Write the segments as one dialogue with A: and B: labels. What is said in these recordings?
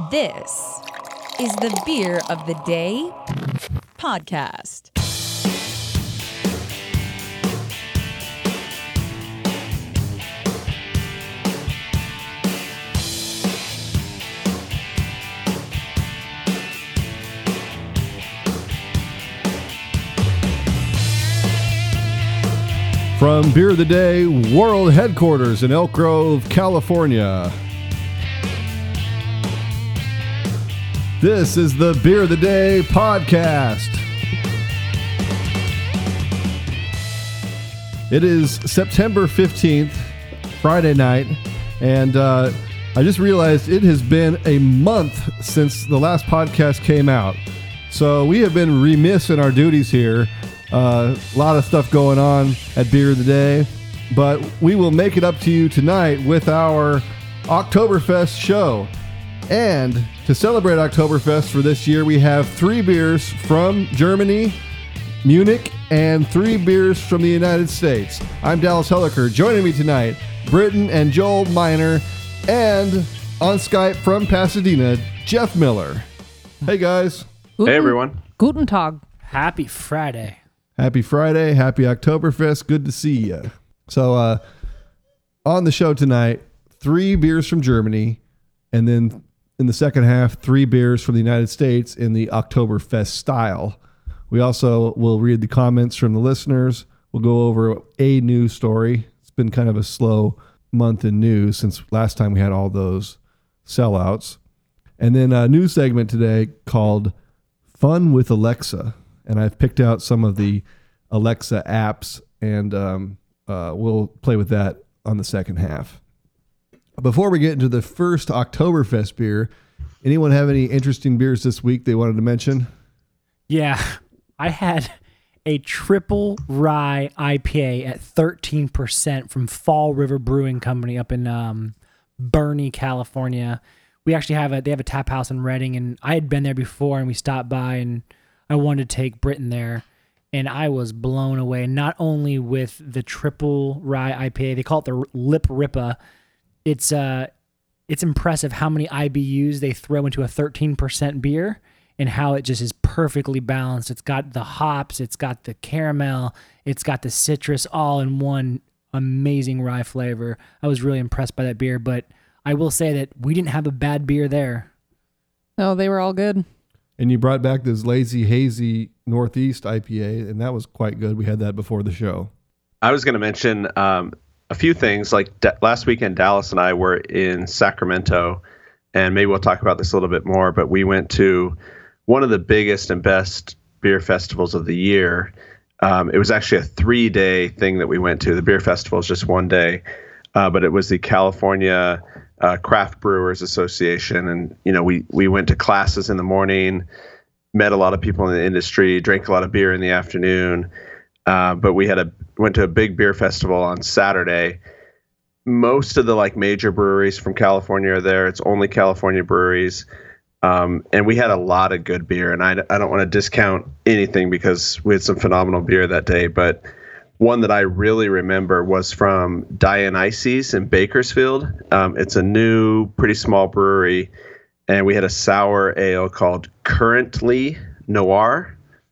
A: This is the Beer of the Day podcast.
B: From Beer of the Day World Headquarters in Elk Grove, California. This is the Beer of the Day podcast. It is September 15th, Friday night, and I just realized it has been a month since the last podcast came out. So we have been remiss in our duties here. A lot of stuff going on at Beer of the Day, but we will make it up to you tonight with our Oktoberfest show. And to celebrate Oktoberfest for this year, we have 3 beers from Germany, Munich, and 3 beers from the United States. I'm Dallas Helliker. Joining me tonight, Britton and Joel Miner, and on Skype from Pasadena, Jeff Miller. Hey, guys.
C: Hey, everyone.
D: Guten Tag.
C: Happy Friday.
B: Happy Friday. Happy Oktoberfest. Good to see you. So on the show tonight, 3 beers from Germany, and then in the second half, 3 beers from the United States in the Oktoberfest style. We also will read the comments from the listeners. We'll go over a news story. It's been kind of a slow month in news since last time we had all those sellouts. And then a news segment today called Fun with Alexa. And I've picked out some of the Alexa apps, and we'll play with that on the second half. Before we get into the first Oktoberfest beer, anyone have any interesting beers this week they wanted to mention?
C: Yeah, I had a triple rye IPA at 13% from Fall River Brewing Company up in Bernie, California. We actually they have a tap house in Redding, and I had been there before, and we stopped by, and I wanted to take Britton there, and I was blown away, not only with the triple rye IPA, they call it the Lip Ripa. It's impressive how many IBUs they throw into a 13% beer and how it just is perfectly balanced. It's got the hops, it's got the caramel, it's got the citrus all in one amazing rye flavor. I was really impressed by that beer, but I will say that we didn't have a bad beer there.
D: No, they were all good.
B: And you brought back this Lazy Hazy Northeast IPA, and that was quite good. We had that before the show.
E: I was going to mention a few things. Like last weekend, Dallas and I were in Sacramento, and maybe we'll talk about this a little bit more, but we went to one of the biggest and best beer festivals of the year. It was actually a 3-day thing that we went to. The beer festival is just 1 day, but it was the California Craft Brewers Association. And, you know, we went to classes in the morning, met a lot of people in the industry, drank a lot of beer in the afternoon. But we went to a big beer festival on Saturday. Most of the major breweries from California are there. It's only California breweries. And we had a lot of good beer, and I don't want to discount anything because we had some phenomenal beer that day. But one that I really remember was from Dionysus in Bakersfield. It's a new, pretty small brewery, and we had a sour ale called Currently Noir,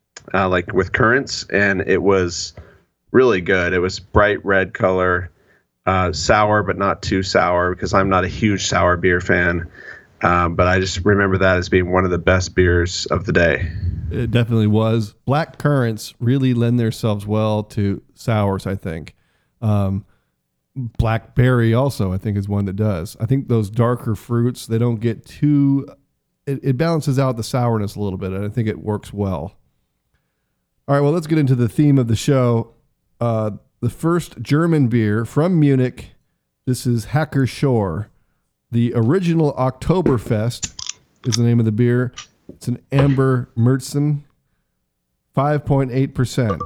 E: with currants, and it was really good. It was bright red color, sour but not too sour because I'm not a huge sour beer fan. But I just remember that as being one of the best beers of the day.
B: It definitely was. Black currants really lend themselves well to sours, I think. Blackberry also, I think, is one that does. I think those darker fruits, they don't get too... It balances out the sourness a little bit, and I think it works well. All right, well, let's get into the theme of the show. The first German beer from Munich. This is Hacker Shore. The original Oktoberfest is the name of the beer. It's an Amber Märzen, 5.8%.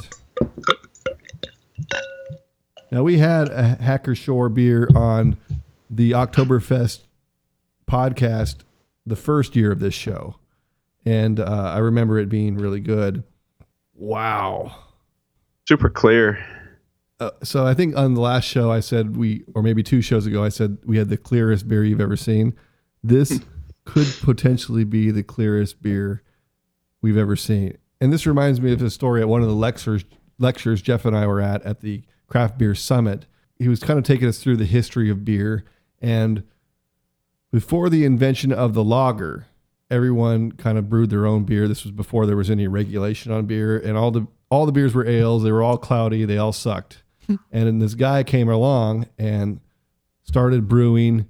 B: Now, we had a Hacker Shore beer on the Oktoberfest podcast the first year of this show, and I remember it being really good. Wow.
E: Super clear.
B: So I think on the last show I said or maybe 2 shows ago, I said we had the clearest beer you've ever seen. This could potentially be the clearest beer we've ever seen. And this reminds me of a story at one of the lectures Jeff and I were at the Craft Beer Summit. He was kind of taking us through the history of beer. And before the invention of the lager, everyone kind of brewed their own beer. This was before there was any regulation on beer, and all the beers were ales. They were all cloudy. They all sucked. And then this guy came along and started brewing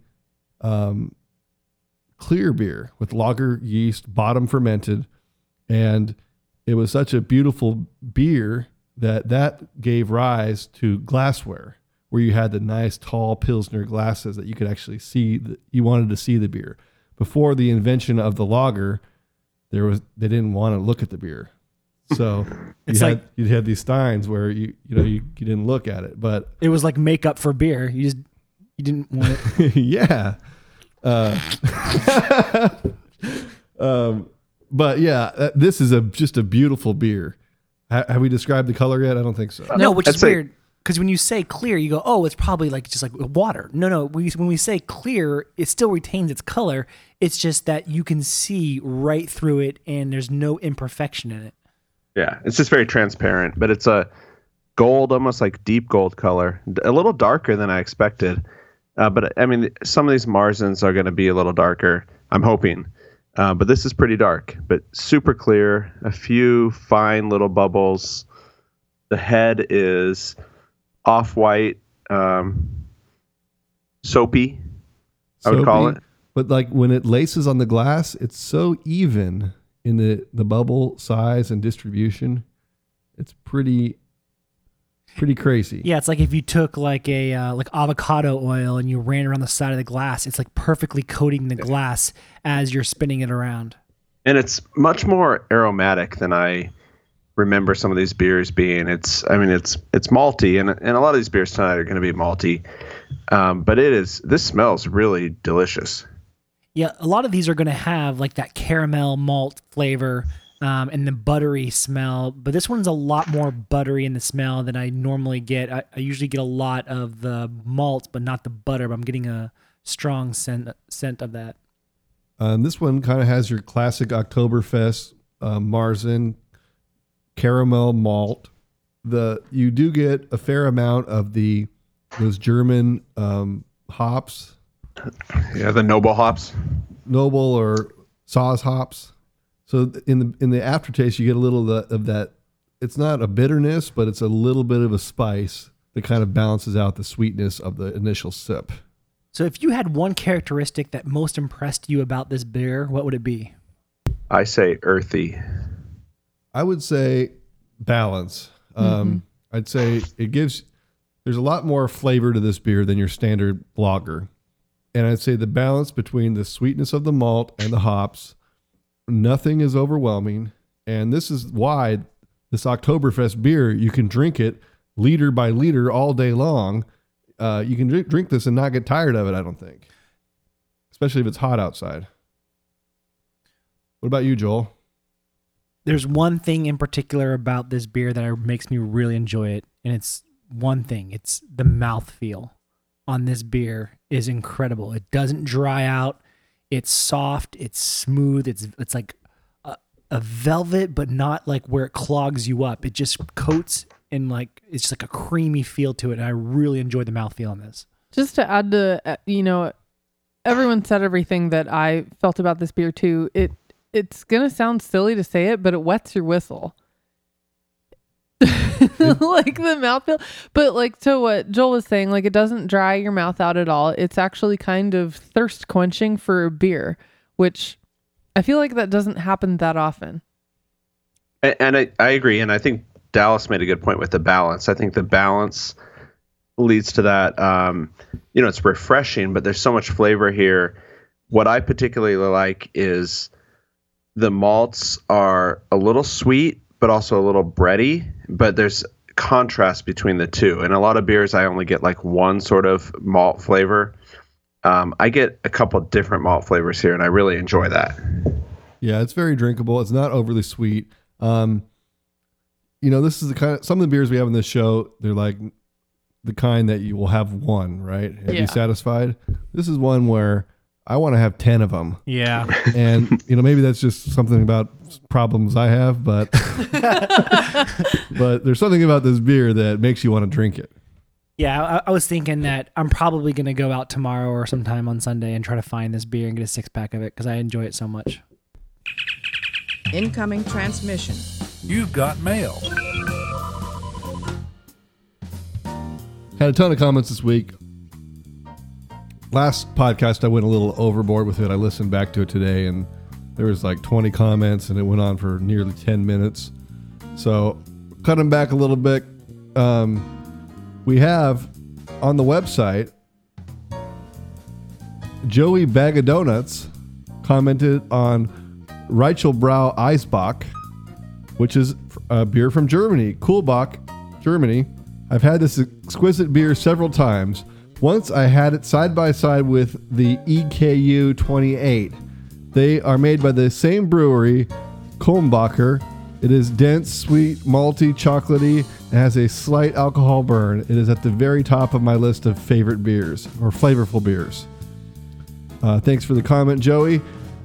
B: clear beer with lager yeast, bottom fermented, and it was such a beautiful beer that gave rise to glassware, where you had the nice tall Pilsner glasses that you could actually see. You wanted to see the beer. Before the invention of the lager, they didn't want to look at the beer, so you had these steins where you didn't look at it, but
C: it was like makeup for beer. You didn't want it.
B: Yeah. But yeah, this is just a beautiful beer. Have we described the color yet? I don't think so.
C: No, which is weird. Because when you say clear, you go, oh, it's probably like just like water. No. When we say clear, it still retains its color. It's just that you can see right through it, and there's no imperfection in it.
E: Yeah, it's just very transparent, but it's a gold, almost like deep gold color, a little darker than I expected. But I mean, some of these Marzens are going to be a little darker, I'm hoping. But this is pretty dark, but super clear. A few fine little bubbles. The head is off-white, soapy, I would call it.
B: But like when it laces on the glass, it's so even in the bubble size and distribution. It's pretty crazy.
C: Yeah, it's like if you took like a like avocado oil and you ran around the side of the glass. It's like perfectly coating the glass as you're spinning it around.
E: And it's much more aromatic than I remember some of these beers being. It's malty, and a lot of these beers tonight are going to be malty. But this smells really delicious.
C: Yeah, a lot of these are going to have like that caramel malt flavor and the buttery smell. But this one's a lot more buttery in the smell than I normally get. I usually get a lot of the malt, but not the butter. But I'm getting a strong scent of that.
B: This one kind of has your classic Oktoberfest Marzen caramel malt. You do get a fair amount of those German hops.
E: Yeah, the noble hops.
B: Noble or Saaz hops. So in the aftertaste, you get a little of that. It's not a bitterness, but it's a little bit of a spice that kind of balances out the sweetness of the initial sip.
C: So if you had one characteristic that most impressed you about this beer, what would it be?
E: I say earthy.
B: I would say balance. I'd say there's a lot more flavor to this beer than your standard lager. And I'd say the balance between the sweetness of the malt and the hops, nothing is overwhelming. And this is why this Oktoberfest beer, you can drink it liter by liter all day long. You can drink this and not get tired of it, I don't think. Especially if it's hot outside. What about you, Joel?
C: There's one thing in particular about this beer that makes me really enjoy it. And it's one thing. It's the mouthfeel on this beer is incredible. It doesn't dry out. It's soft. It's smooth. It's like a velvet, but not like where it clogs you up. It just coats and like it's just like a creamy feel to it. And I really enjoy the mouthfeel on this.
D: Just to add to, everyone said everything that I felt about this beer too. It's going to sound silly to say it, but it wets your whistle. Like the mouthfeel. But like to what Joel was saying, like it doesn't dry your mouth out at all. It's actually kind of thirst quenching for a beer, which I feel like that doesn't happen that often.
E: And I agree. And I think Dallas made a good point with the balance. I think the balance leads to that. It's refreshing, but there's so much flavor here. What I particularly like is the malts are a little sweet, but also a little bready, but there's contrast between the two. And a lot of beers, I only get like one sort of malt flavor. I get a couple different malt flavors here, and I really enjoy that.
B: Yeah, it's very drinkable. It's not overly sweet. This is the kind of, some of the beers we have in this show, they're like the kind that you will have one, right? And be satisfied. This is one where I want to have 10 of them.
C: Yeah.
B: And, maybe that's just something about problems I have, but but there's something about this beer that makes you want to drink it.
C: Yeah, I was thinking that I'm probably going to go out tomorrow or sometime on Sunday and try to find this beer and get a 6-pack of it because I enjoy it so much.
F: Incoming transmission.
G: You've got mail.
B: Had a ton of comments this week. Last podcast, I went a little overboard with it. I listened back to it today, and there was like 20 comments, and it went on for nearly 10 minutes. So, cut them back a little bit. We have on the website, Joey Bag of Donuts commented on Rachel Brau Eisbach, which is a beer from Germany, Kuhlbach, Germany. I've had this exquisite beer several times. Once I had it side by side with the EKU 28. They are made by the same brewery, Kulmbacher. It is dense, sweet, malty, chocolatey, and has a slight alcohol burn. It is at the very top of my list of favorite beers, or flavorful beers. Thanks for the comment, Joey.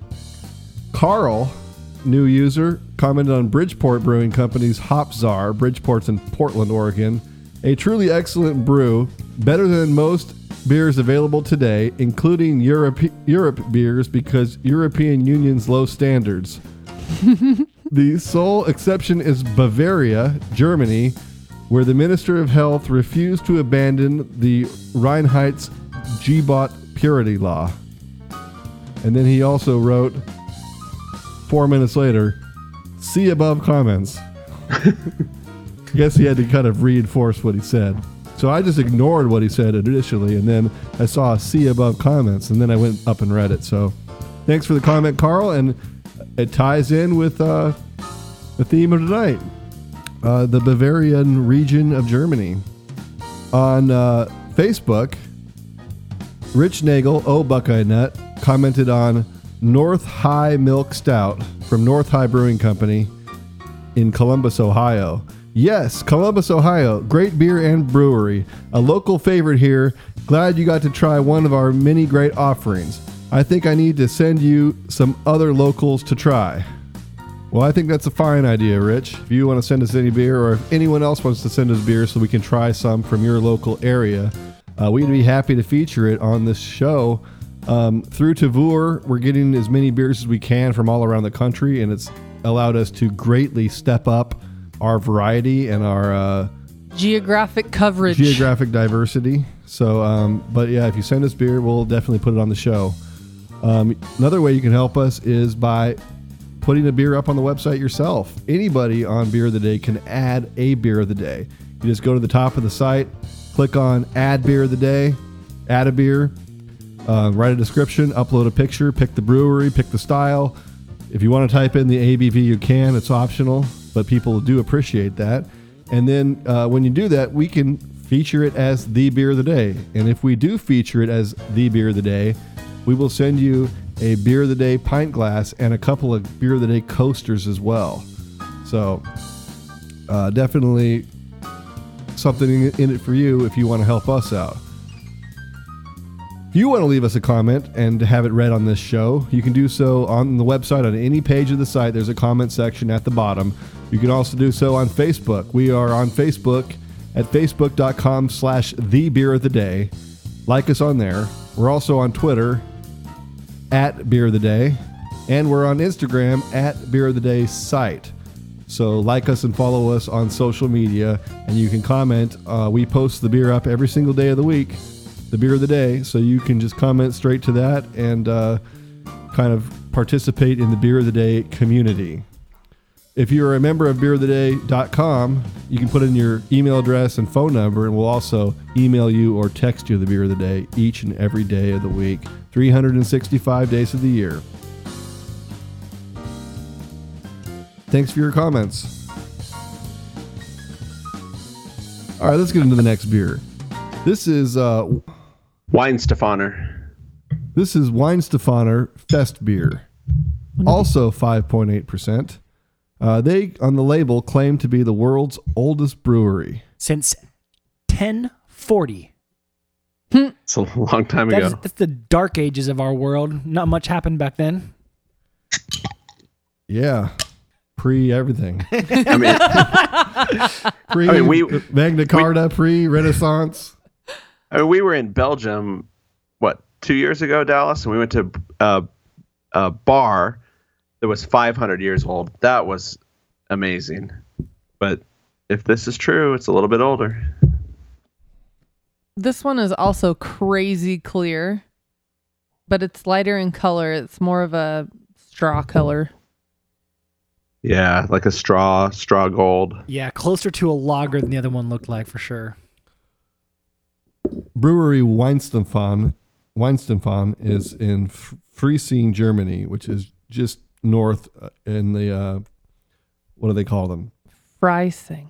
B: Carl, new user, commented on Bridgeport Brewing Company's Hop Czar. Bridgeport's in Portland, Oregon. A truly excellent brew, better than most beers available today, including Europe beers because European Union's low standards. The sole exception is Bavaria, Germany, where the Minister of Health refused to abandon the Reinheitsgebot purity law. And then he also wrote, 4 minutes later, see above comments. I guess he had to kind of reinforce what he said. So I just ignored what he said initially, and then I saw a see above comments, and then I went up and read it. So thanks for the comment, Carl, and it ties in with the theme of tonight, the Bavarian region of Germany. On Facebook, Rich Nagel, Buckeye Nut, commented on North High Milk Stout from North High Brewing Company in Columbus, Ohio. Yes, Columbus, Ohio. Great beer and brewery. A local favorite here. Glad you got to try one of our many great offerings. I think I need to send you some other locals to try. Well, I think that's a fine idea, Rich. If you want to send us any beer, or if anyone else wants to send us beer so we can try some from your local area, we'd be happy to feature it on this show. Through Tavour, we're getting as many beers as we can from all around the country, and it's allowed us to greatly step up our variety and our
D: geographic coverage,
B: geographic diversity. So, but yeah, if you send us beer, we'll definitely put it on the show. Another way you can help us is by putting a beer up on the website yourself. Anybody on Beer of the Day can add a beer of the day. You just go to the top of the site, click on Add Beer of the Day, add a beer, write a description, upload a picture, pick the brewery, pick the style. If you want to type in the ABV, you can. It's optional, but people do appreciate that. And then when you do that, we can feature it as the beer of the day. And if we do feature it as the beer of the day, we will send you a beer of the day pint glass and a couple of beer of the day coasters as well. So definitely something in it for you if you want to help us out. If you want to leave us a comment and have it read on this show, you can do so on the website. On any page of the site, there's a comment section at the bottom. You can also do so on Facebook. We are on Facebook at facebook.com/thebeeroftheday. Like us on there. We're also on Twitter at Beer of the Day, and we're on Instagram at Beer of the Day site. So like us and follow us on social media, and you can comment. We post the beer up every single day of the week, the Beer of the Day, so you can just comment straight to that and kind of participate in the Beer of the Day community. If you're a member of beeroftheday.com, you can put in your email address and phone number, and we'll also email you or text you the Beer of the Day each and every day of the week, 365 days of the year. Thanks for your comments. All right, let's get into the next beer. This is
E: Weihenstephaner.
B: This is Weihenstephaner Fest beer, also 5.8%. They, on the label, claim to be the world's oldest brewery.
C: Since 1040.
E: It's a long time ago.
C: That's the dark ages of our world. Not much happened back then.
B: Yeah. Pre everything.
E: I mean,
B: Pre Magna Carta, pre Renaissance.
E: we were in Belgium, 2 years ago, Dallas, and we went to a bar that was 500 years old. That was amazing. But if this is true, it's a little bit older.
D: This one is also crazy clear, but it's lighter in color. It's more of a straw color.
E: Yeah, like a straw gold.
C: Yeah, closer to a lager than the other one looked like for sure.
B: Brewery Weihenstephan is in Freising, Germany, which is just north in the what do they call them?
D: Freising.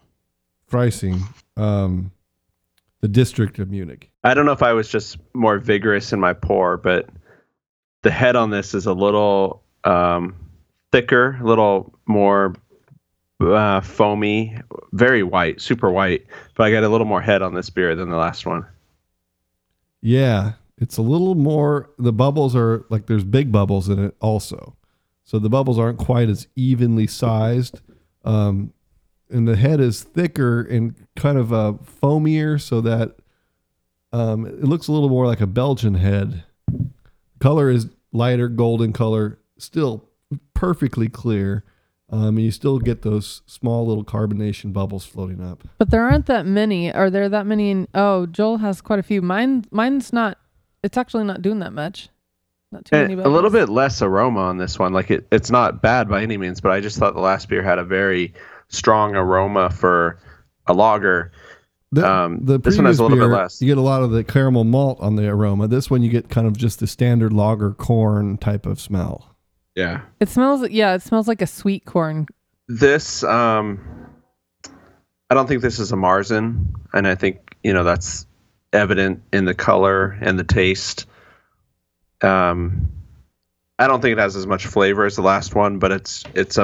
B: The district of Munich.
E: I don't know if I was just more vigorous in my pour, but the head on this is a little thicker, a little more foamy, very white, super white. But I got a little more head on this beer than the last one.
B: Yeah, it's a little more. The bubbles are like there's big bubbles in it also, so the bubbles aren't quite as evenly sized. And the head is thicker and kind of foamier, so that it looks a little more like a Belgian head. Color is lighter, golden color, still perfectly clear. And you still get those small little carbonation bubbles floating up.
D: But there aren't that many. Are there that many? Joel has quite a few. Mine's not. It's actually not doing that much. Not too many
E: A
D: bubbles.
E: little bit less aroma on this one. Like it's not bad by any means, but I just thought the last beer had a very strong aroma for a lager.
B: The
E: this one has a little
B: beer,
E: bit less.
B: You get a lot of the caramel malt on the aroma. This one you get kind of just the standard lager corn type of smell.
E: Yeah.
D: It smells like a sweet corn.
E: This, I don't think this is a Marzen, and I think, that's evident in the color and the taste. I don't think it has as much flavor as the last one, but it's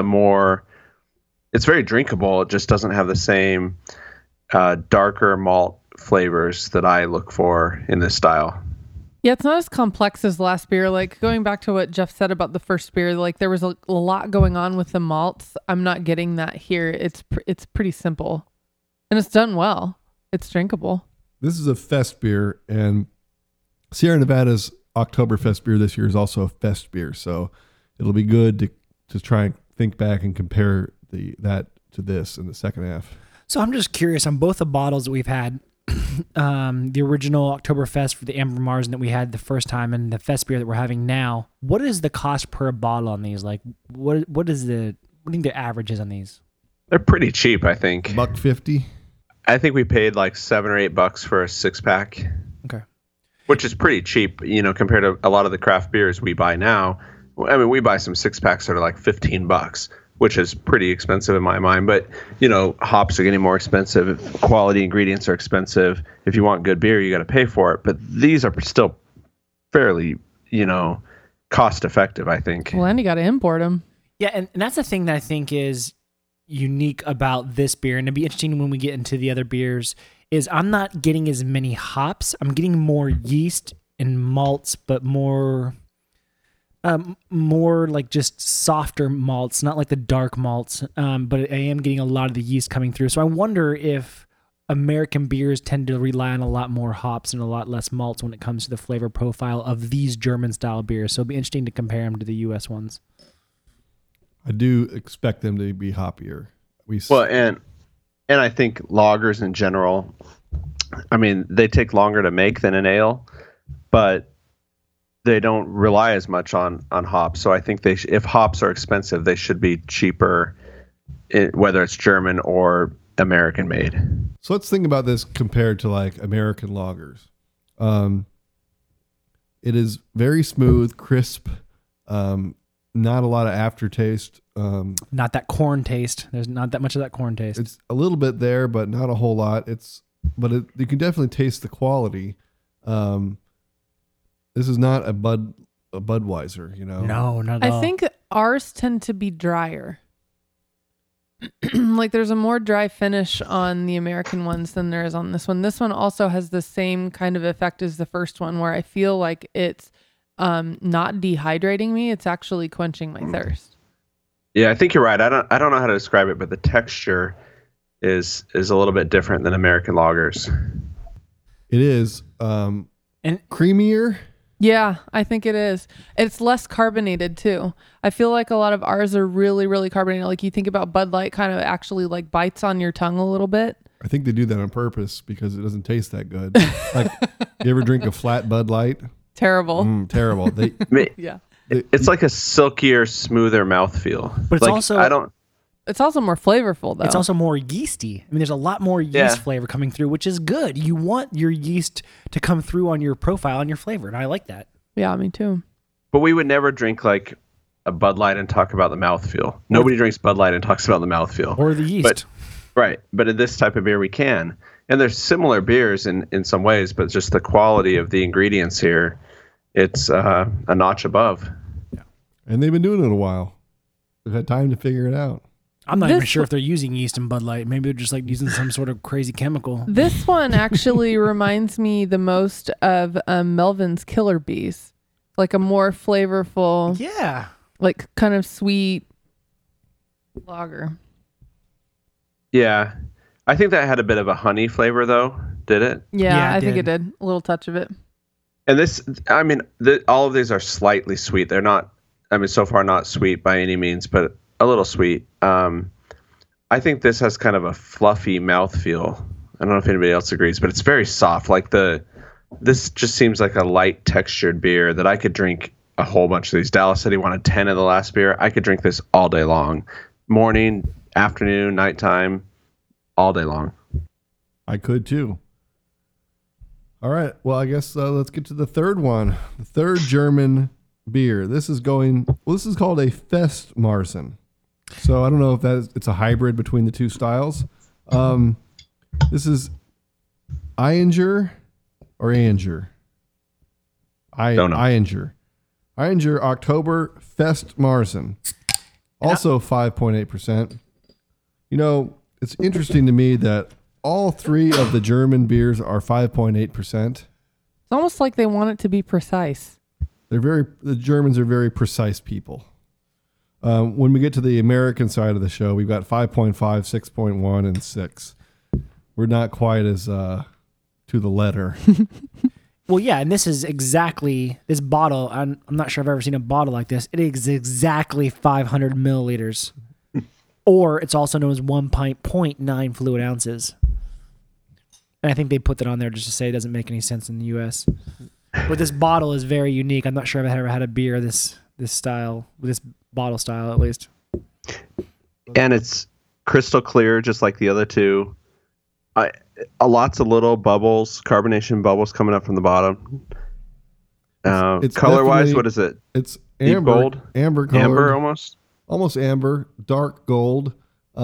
E: very drinkable. It just doesn't have the same darker malt flavors that I look for in this style.
D: Yeah, it's not as complex as last beer. Like going back to what Jeff said about the first beer, like there was a lot going on with the malts. I'm not getting that here. It's pretty simple, and it's done well. It's drinkable.
B: This is a fest beer, and Sierra Nevada's Oktoberfest beer this year is also a fest beer. So it'll be good to try and think back and compare that to this in the second half.
C: So I'm just curious on both the bottles that we've had. The original Oktoberfest for the Amber Marzen that we had the first time and the fest beer that we're having now, what is the cost per bottle on these? Like what do you think the average is on these?
E: They're pretty cheap, I think.
B: $1.50.
E: I think we paid like $7 or $8 for a 6-pack.
C: Okay.
E: Which is pretty cheap, compared to a lot of the craft beers we buy now. I mean, we buy some 6-packs that are like $15, which is pretty expensive in my mind. But, hops are getting more expensive. Quality ingredients are expensive. If you want good beer, you got to pay for it. But these are still fairly, cost effective, I think.
D: Well, and you got to import them.
C: Yeah, and that's the thing that I think is unique about this beer, and it'd be interesting when we get into the other beers, is I'm not getting as many hops. I'm getting more yeast and malts, but more like just softer malts, not like the dark malts, but I am getting a lot of the yeast coming through. So I wonder if American beers tend to rely on a lot more hops and a lot less malts when it comes to the flavor profile of these German style beers. So it'll be interesting to compare them to the US ones.
B: I do expect them to be hoppier.
E: And I think lagers in general, I mean, they take longer to make than an ale, but they don't rely as much on hops. So I think if hops are expensive, they should be cheaper, whether it's German or American made.
B: So let's think about this compared to like American lagers. It is very smooth, crisp, not a lot of aftertaste.
C: Not that corn taste. There's not that much of that corn taste.
B: It's a little bit there, but not a whole lot. You can definitely taste the quality. This is not a Budweiser,
C: No, not at all.
D: I think ours tend to be drier. like there's a more dry finish on the American ones than there is on this one. This one also has the same kind of effect as the first one, where I feel like it's not dehydrating me. It's actually quenching my thirst.
E: Yeah, I think you're right. I don't know how to describe it, but the texture is a little bit different than American lagers.
B: It is
C: And
B: creamier.
D: Yeah, I think it is. It's less carbonated too. I feel like a lot of ours are really, really carbonated. Like you think about Bud Light kind of actually like bites on your tongue a little bit.
B: I think they do that on purpose because it doesn't taste that good. Like, you ever drink a flat Bud Light?
D: Terrible.
B: Terrible. They,
D: Yeah.
E: It's like a silkier, smoother mouthfeel.
C: But it's
E: like,
C: also
D: It's also more flavorful though.
C: it's also more yeasty. I mean, there's a lot more yeast flavor coming through, which is good. You want your yeast to come through on your profile and your flavor, and I like that.
D: Yeah, me too.
E: But we would never drink like a Bud Light and talk about the mouthfeel. Nobody drinks Bud Light and talks about the mouthfeel.
C: Or the yeast.
E: But, right. But in this type of beer, we can. And there's similar beers in some ways, but just the quality of the ingredients here, it's a notch above.
B: and they've been doing it a while. They've had time to figure it out.
C: I'm not even
D: This-
C: sure if they're using yeast in Bud Light. Maybe they're just like using some sort of crazy chemical.
D: This one actually reminds me the most of Melvin's Killer Bees, like a more flavorful,
C: Yeah.
D: like kind of sweet lager.
E: Yeah. I think that had a bit of a honey flavor, though, did it?
D: Yeah,
C: Yeah, it
D: I think it
C: did.
D: did. A little touch of it.
E: And this, I mean, all of these are slightly sweet. They're not, I mean, so far not sweet by any means, but a little sweet. I think this has kind of a fluffy mouthfeel. I don't know if anybody else agrees, but it's very soft. Like this just seems like a light textured beer that I could drink a whole bunch of these. Dallas said he wanted 10 of the last beer. I could drink this all day long. Morning, afternoon, nighttime, all day long.
B: I could too. All right. Well, I guess let's get to the third one. The third German beer. This is called a Festmarsen. So I don't know if it's a hybrid between the two styles. This is Einger or Anger.
E: Don't know.
B: Einger. Einger October Festmarsen. Also 5.8%. You know, it's interesting to me that all three of the German beers are 5.8%.
D: It's almost like they want it to be precise.
B: The Germans are very precise people. When we get to the American side of the show, we've got 5.5, 6.1, and 6. We're not quite as to the letter.
C: Well, yeah, and this is exactly this bottle. I'm not sure I've ever seen a bottle like this. It is exactly 500 milliliters, or it's also known as 1 pint, 0.9 fluid ounces. And I think they put that on there just to say it doesn't make any sense in the U.S. But this bottle is very unique. I'm not sure if I've ever had a beer this style, this bottle style at least.
E: And it's crystal clear, just like the other two. Lots of little bubbles, carbonation bubbles coming up from the bottom.
B: It's
E: Color-wise,
B: definitely-
E: what is it?
B: It's
E: Deep
B: amber,
E: gold?
B: amber colored,
E: Amber almost?
B: almost amber, dark gold.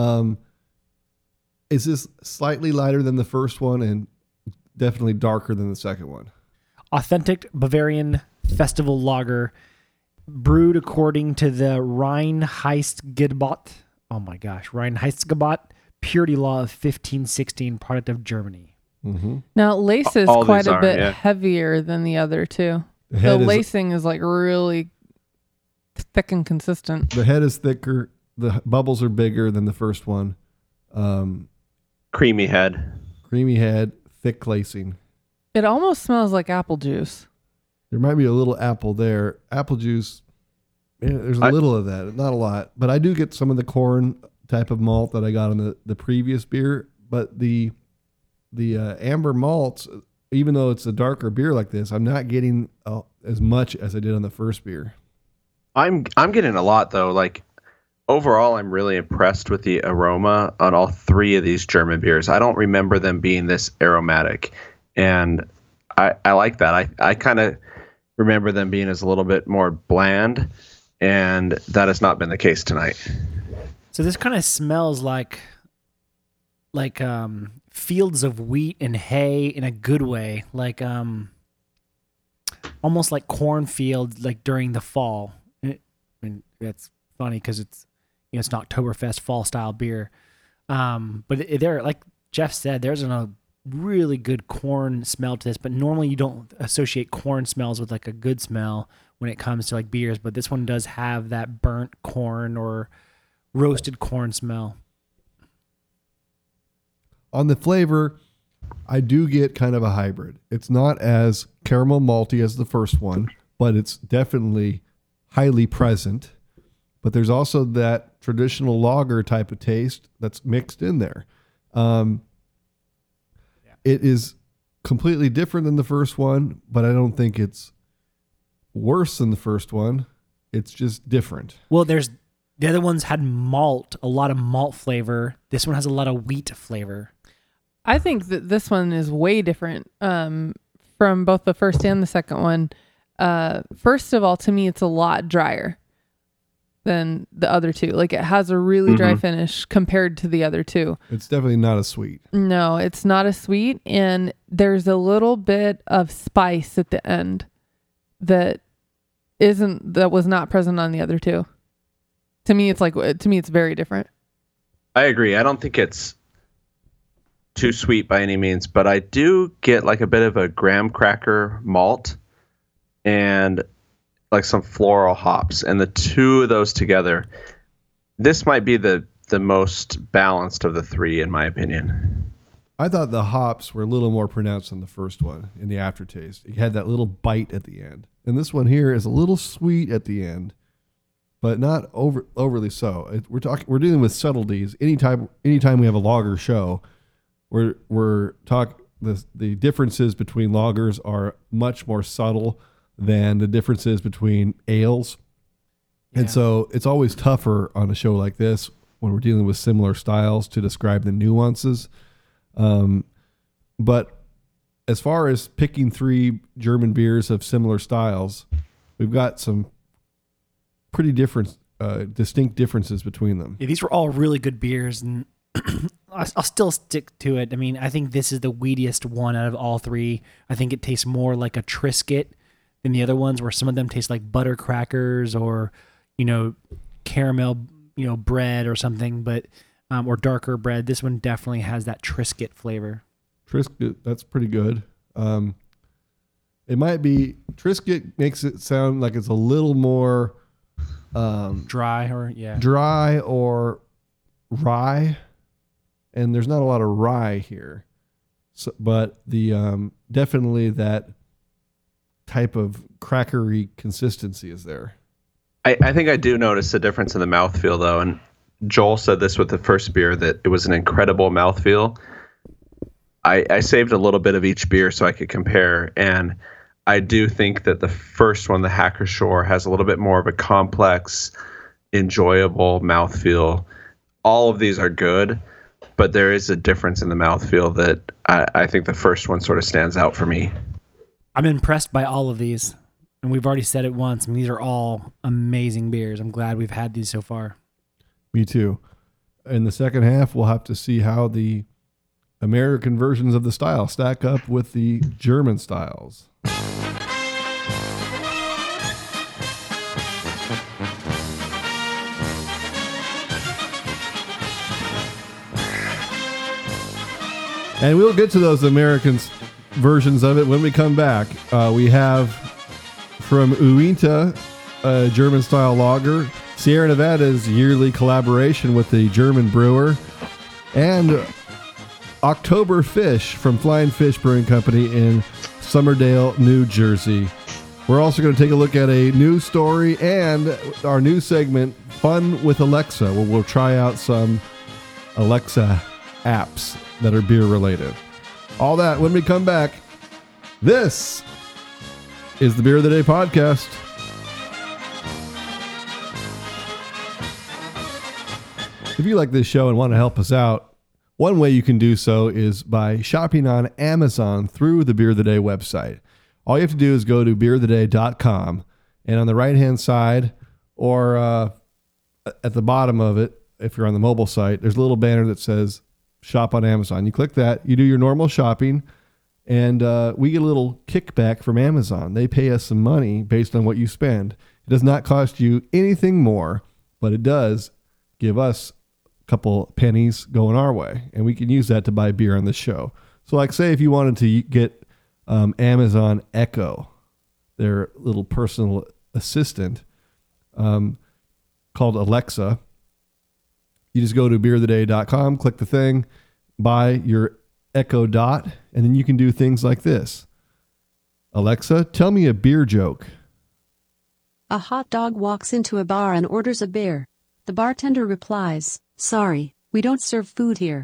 B: Is this slightly lighter than the first one and definitely darker than the second one?
C: Authentic Bavarian festival lager, brewed according to the Reinheitsgebot. Oh my gosh, Reinheitsgebot purity law of 1516, product of Germany.
B: Mm-hmm.
D: Now, lace is
E: All
D: quite
E: these
D: a
E: are,
D: bit
E: yeah.
D: heavier than the other two.
B: The
D: The
B: head,
D: lacing is like really thick and consistent.
B: the head is thicker. The bubbles are bigger than the first one.
E: Creamy head.
B: Creamy head, thick lacing.
D: It almost smells like apple juice.
B: There might be a little apple there. Apple juice, there's a little of that, not a lot. But I do get some of the corn type of malt that I got on the previous beer. But the amber malts, even though it's a darker beer like this, I'm not getting as much as I did on the first beer.
E: I'm getting a lot, though. Like, overall, I'm really impressed with the aroma on all three of these German beers. I don't remember them being this aromatic. And I like that. I kind of remember them being as a little bit more bland, and that has not been the case tonight.
C: So this kind of smells like fields of wheat and hay in a good way, like almost like cornfield, like during the fall. I mean, that's funny because it's it's an Oktoberfest fall style beer. But there, like Jeff said, there's a really good corn smell to this, but normally you don't associate corn smells with like a good smell when it comes to like beers, but this one does have that burnt corn or roasted corn smell.
B: On the flavor, I do get kind of a hybrid. It's not as caramel malty as the first one, but it's definitely highly present. But there's also that traditional lager type of taste that's mixed in there. It is completely different than the first one, but I don't think it's worse than the first one. It's just different.
C: Well, the other ones had malt, a lot of malt flavor. This one has a lot of wheat flavor.
D: I think that this one is way different from both the first and the second one. First of all, to me, it's a lot drier than the other two. Like, it has a really dry finish compared to the other two.
B: It's definitely not as sweet.
D: No, it's not as sweet, and there's a little bit of spice at the end that was not present on the other two. To me, it's very different.
E: I agree. I don't think it's too sweet by any means, but I do get like a bit of a graham cracker malt and like some floral hops, and the two of those together, this might be the most balanced of the three, in my opinion.
B: I thought the hops were a little more pronounced than the first one in the aftertaste. It had that little bite at the end. And this one here is a little sweet at the end, but not overly so. We're dealing with subtleties. Anytime we have a lager show, we're talking the differences between lagers are much more subtle than the differences between ales. Yeah. And so it's always tougher on a show like this when we're dealing with similar styles to describe the nuances. But as far as picking three German beers of similar styles, we've got some pretty distinct differences between them.
C: Yeah, these were all really good beers, and I'll still stick to it. I mean, I think this is the weediest one out of all three. I think it tastes more like a Triscuit than the other ones, where some of them taste like butter crackers or, caramel, bread or something, but or darker bread. This one definitely has that Triscuit flavor.
B: Triscuit, that's pretty good. It might be Triscuit makes it sound like it's a little more
C: dry
B: or rye, and there's not a lot of rye here. So, but the definitely that type of crackery consistency is there.
E: I think I do notice a difference in the mouthfeel, though, and Joel said this with the first beer, that it was an incredible mouthfeel. I saved a little bit of each beer so I could compare, and I do think that the first one, the Hacker Shore, has a little bit more of a complex, enjoyable mouthfeel. All of these are good, but there is a difference in the mouthfeel that I think the first one sort of stands out for me.
C: I'm impressed by all of these, and we've already said it once. I mean, these are all amazing beers. I'm glad we've had these so far.
B: Me too. In the second half, we'll have to see how the American versions of the style stack up with the German styles. And we'll get to those Americans versions of it when we come back. We have from Uinta, a German style lager, Sierra Nevada's yearly collaboration with the German brewer, and October Fish from Flying Fish Brewing Company in Summerdale, New Jersey. We're also going to take a look at a news story and our new segment, Fun with Alexa, where we'll try out some Alexa apps that are beer related. All that when we come back. This is the Beer of the Day podcast. If you like this show and want to help us out, one way you can do so is by shopping on Amazon through the Beer of the Day website. All you have to do is go to beeroftheday.com, and on the right-hand side or at the bottom of it, if you're on the mobile site, there's a little banner that says Shop on Amazon. You click that, you do your normal shopping, and we get a little kickback from Amazon. They pay us some money based on what you spend. It does not cost you anything more, but it does give us a couple pennies going our way, and we can use that to buy beer on the show. So like say if you wanted to get Amazon Echo, their little personal assistant called Alexa, you just go to beeroftheday.com, click the thing, buy your Echo Dot, and then you can do things like this. Alexa, tell me a beer joke.
F: A hot dog walks into a bar and orders a beer. The bartender replies, "Sorry, we don't serve food here."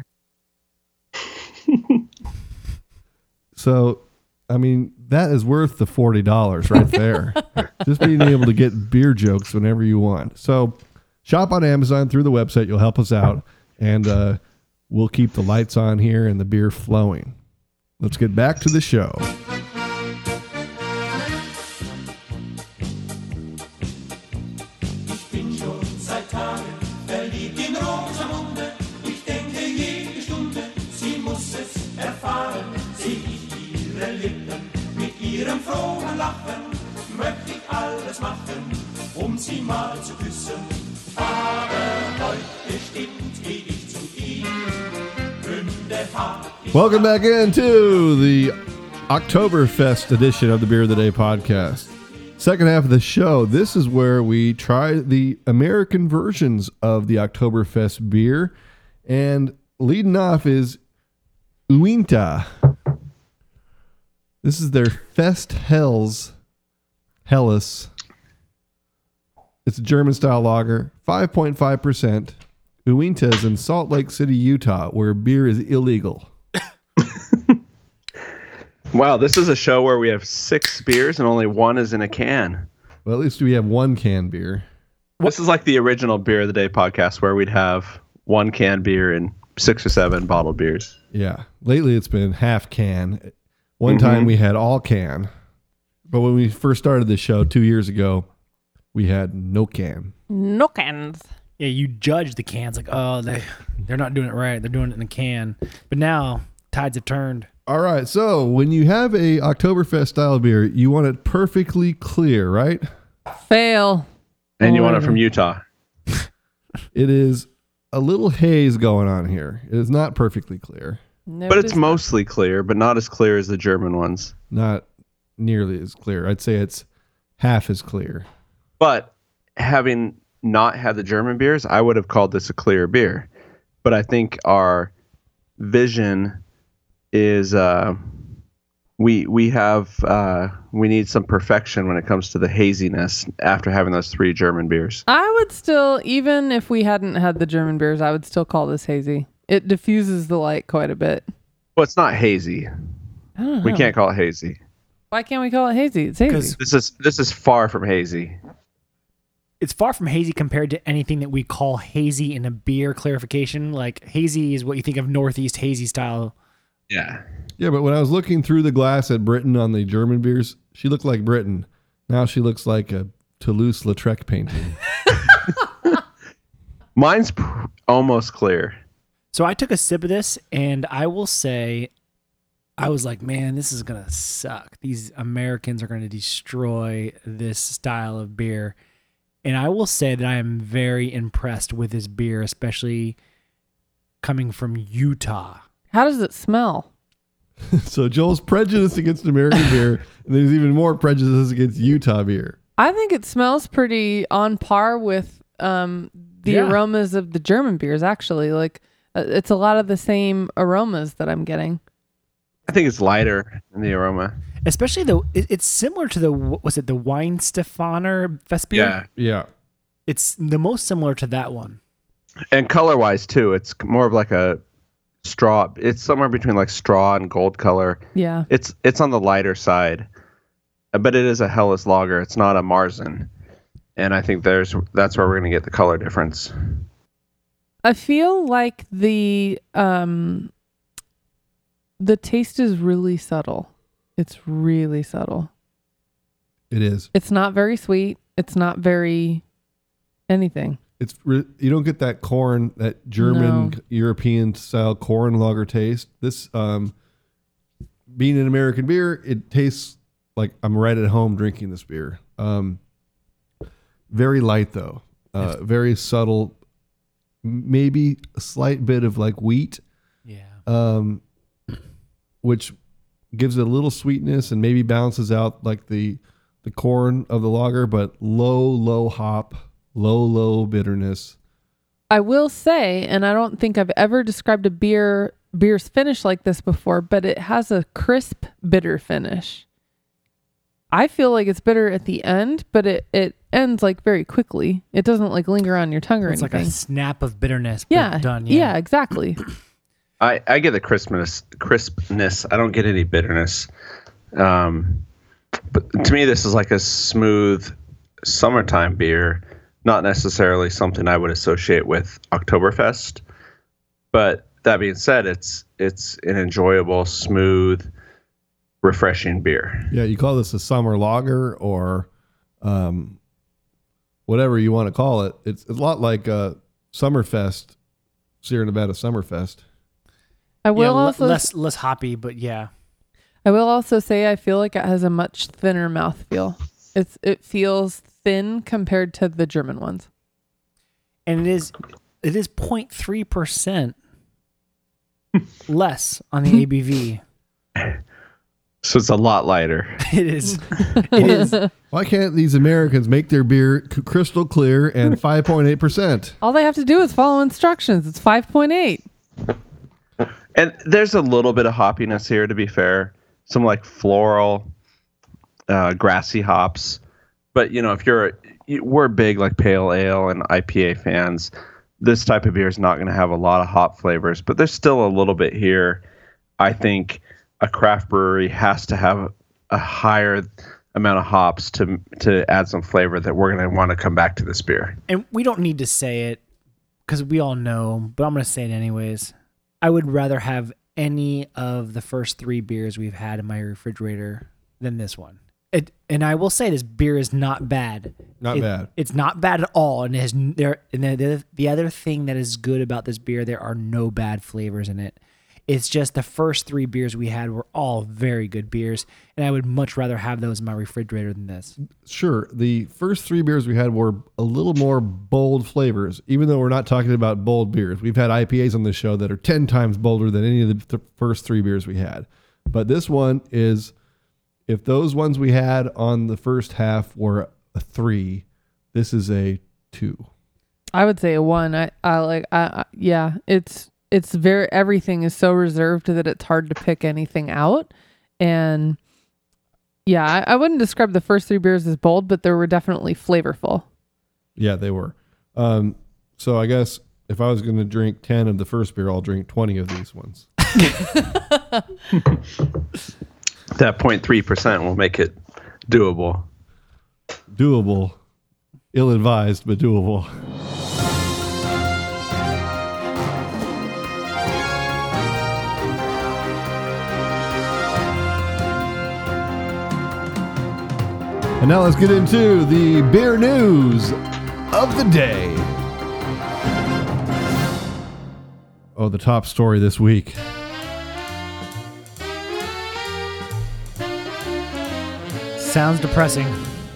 B: So, I mean, that is worth the $40 right there. Just being able to get beer jokes whenever you want. So, shop on Amazon through the website. You'll help us out, and we'll keep the lights on here and the beer flowing. Let's get back to the show.
G: Sie mal zu küssen, aber heute stimmt, geh ich zu ihm.
B: Welcome back into the Oktoberfest edition of the Beer of the Day podcast. Second half of the show, this is where we try the American versions of the Oktoberfest beer. And leading off is Uinta. This is their Fest Helles. It's a German-style lager, 5.5%. Uinta is in Salt Lake City, Utah, where beer is illegal.
E: Wow, this is a show where we have 6 beers and only one is in a can.
B: Well, at least we have one can beer.
E: This is like the original Beer of the Day podcast where we'd have one can beer and 6 or 7 bottled beers.
B: Yeah. Lately, it's been half can. One time we had all can. But when we first started this show 2 years ago, we had no can.
D: No cans.
C: Yeah, you judge the cans like, oh, they're not doing it right. They're doing it in a can. But now tides have turned.
B: All right. So when you have a Oktoberfest style beer, you want it perfectly clear, right?
D: Fail.
E: And you want it from Utah.
B: It is a little haze going on here. It is not perfectly clear.
D: No,
E: But it's mostly clear, but not as clear as the German ones.
B: Not nearly as clear. I'd say it's half as clear.
E: But having not had the German beers, I would have called this a clear beer. But I think our vision is we need some perfection when it comes to the haziness after having those 3 German beers.
D: I would still, even if we hadn't had the German beers, I would still call this hazy. It diffuses the light quite a bit.
E: Well, it's not hazy.
D: I don't know.
E: We can't call it hazy.
D: Why can't we call it hazy? It's hazy.
E: This is far from hazy.
C: It's far from hazy compared to anything that we call hazy in a beer clarification. Like hazy is what you think of Northeast hazy style.
E: Yeah.
B: Yeah, but when I was looking through the glass at Britain on the German beers, she looked like Britain. Now she looks like a Toulouse-Lautrec painting.
E: Mine's almost clear.
C: So I took a sip of this, and I will say, I was like, man, this is going to suck. These Americans are going to destroy this style of beer. And I will say that I am very impressed with this beer, especially coming from Utah.
D: How does it smell?
B: So Joel's prejudiced against American beer, and there's even more prejudice against Utah beer.
D: I think it smells pretty on par with the aromas of the German beers, actually. Like, it's a lot of the same aromas that I'm getting.
E: I think it's lighter in the aroma.
C: Especially it's similar to the Weinstefaner Fest beer?
B: Yeah.
C: It's the most similar to that one.
E: And color-wise, too, it's more of like a straw. It's somewhere between like straw and gold color.
D: Yeah.
E: It's on the lighter side. But it is a Helles lager. It's not a Marzen. And I think that's where we're going to get the color difference.
D: I feel like the taste is really subtle. It's really subtle.
B: It is.
D: It's not very sweet. It's not very anything.
B: You don't get that corn, that German
D: No.
B: European style corn lager taste. This being an American beer, it tastes like I'm right at home drinking this beer. Very light though. Very subtle maybe a slight bit of like wheat, which gives it a little sweetness and maybe balances out like the corn of the lager, but low hop, low bitterness.
D: I will say, and I don't think I've ever described a beer's finish like this before, but it has a crisp, bitter finish. I feel like it's bitter at the end, but it ends like very quickly. It doesn't like linger on your tongue or anything.
C: It's like a snap of bitterness.
D: Yeah,
C: done.
D: Yeah, exactly.
E: I get the crispness. I don't get any bitterness. But to me, this is like a smooth summertime beer, not necessarily something I would associate with Oktoberfest. But that being said, it's an enjoyable, smooth, refreshing beer.
B: Yeah, you call this a summer lager or whatever you want to call it. It's a lot like Summerfest, Sierra Nevada Summerfest.
D: I will also
C: less hoppy, but yeah.
D: I will also say I feel like it has a much thinner mouthfeel. It feels thin compared to the German ones.
C: And it is 0.3% less on the ABV.
E: So it's a lot lighter.
C: It is. It is.
B: Why can't these Americans make their beer crystal clear and 5.8%?
D: All they have to do is follow instructions. It's 5.8.
E: And there's a little bit of hoppiness here, to be fair. Some like floral, grassy hops. But, you know, we're big like pale ale and IPA fans. This type of beer is not going to have a lot of hop flavors, but there's still a little bit here. I think a craft brewery has to have a higher amount of hops to add some flavor that we're going to want to come back to this beer.
C: And we don't need to say it because we all know, but I'm going to say it anyways. I would rather have any of the first 3 beers we've had in my refrigerator than this one. And I will say this beer is not bad.
B: Not bad.
C: It's not bad at all. And the other thing that is good about this beer, there are no bad flavors in it. It's just the first 3 beers we had were all very good beers, and I would much rather have those in my refrigerator than this.
B: Sure. The first 3 beers we had were a little more bold flavors, even though we're not talking about bold beers. We've had IPAs on this show that are 10 times bolder than any of the first 3 beers we had. But this one is, if those ones we had on the first half were a 3, this is a 2. I
D: would say a 1. It's very, everything is so reserved that it's hard to pick anything out. And yeah, I wouldn't describe the first 3 beers as bold, but they were definitely flavorful.
B: Yeah, they were. So I guess if I was going to drink 10 of the first beer, I'll drink 20 of these ones.
E: That 0.3% will make it doable.
B: Doable. Ill-advised, but doable. And now let's get into the beer news of the day. Oh, the top story this week.
C: Sounds depressing.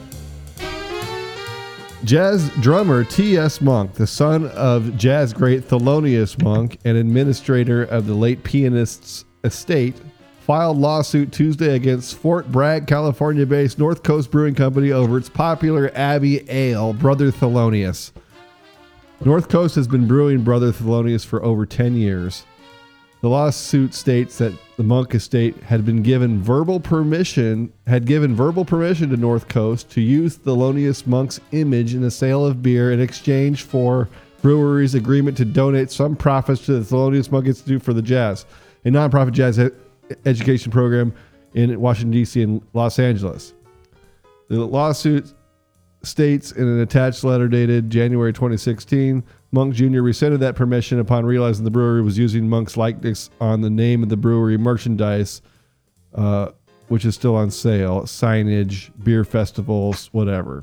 B: Jazz drummer T.S. Monk, the son of jazz great Thelonious Monk and administrator of the late pianist's estate, filed lawsuit Tuesday against Fort Bragg, California-based North Coast Brewing Company over its popular Abbey Ale, Brother Thelonious. North Coast has been brewing Brother Thelonious for over 10 years. The lawsuit states that the Monk estate had given verbal permission to North Coast to use Thelonious Monk's image in the sale of beer in exchange for brewery's agreement to donate some profits to the Thelonious Monk Institute for the Jazz, a nonprofit jazz education program in Washington, D.C. and Los Angeles. The lawsuit states in an attached letter dated January 2016, Monk Jr. rescinded that permission upon realizing the brewery was using Monk's likeness on the name of the brewery merchandise, which is still on sale, signage, beer festivals, whatever.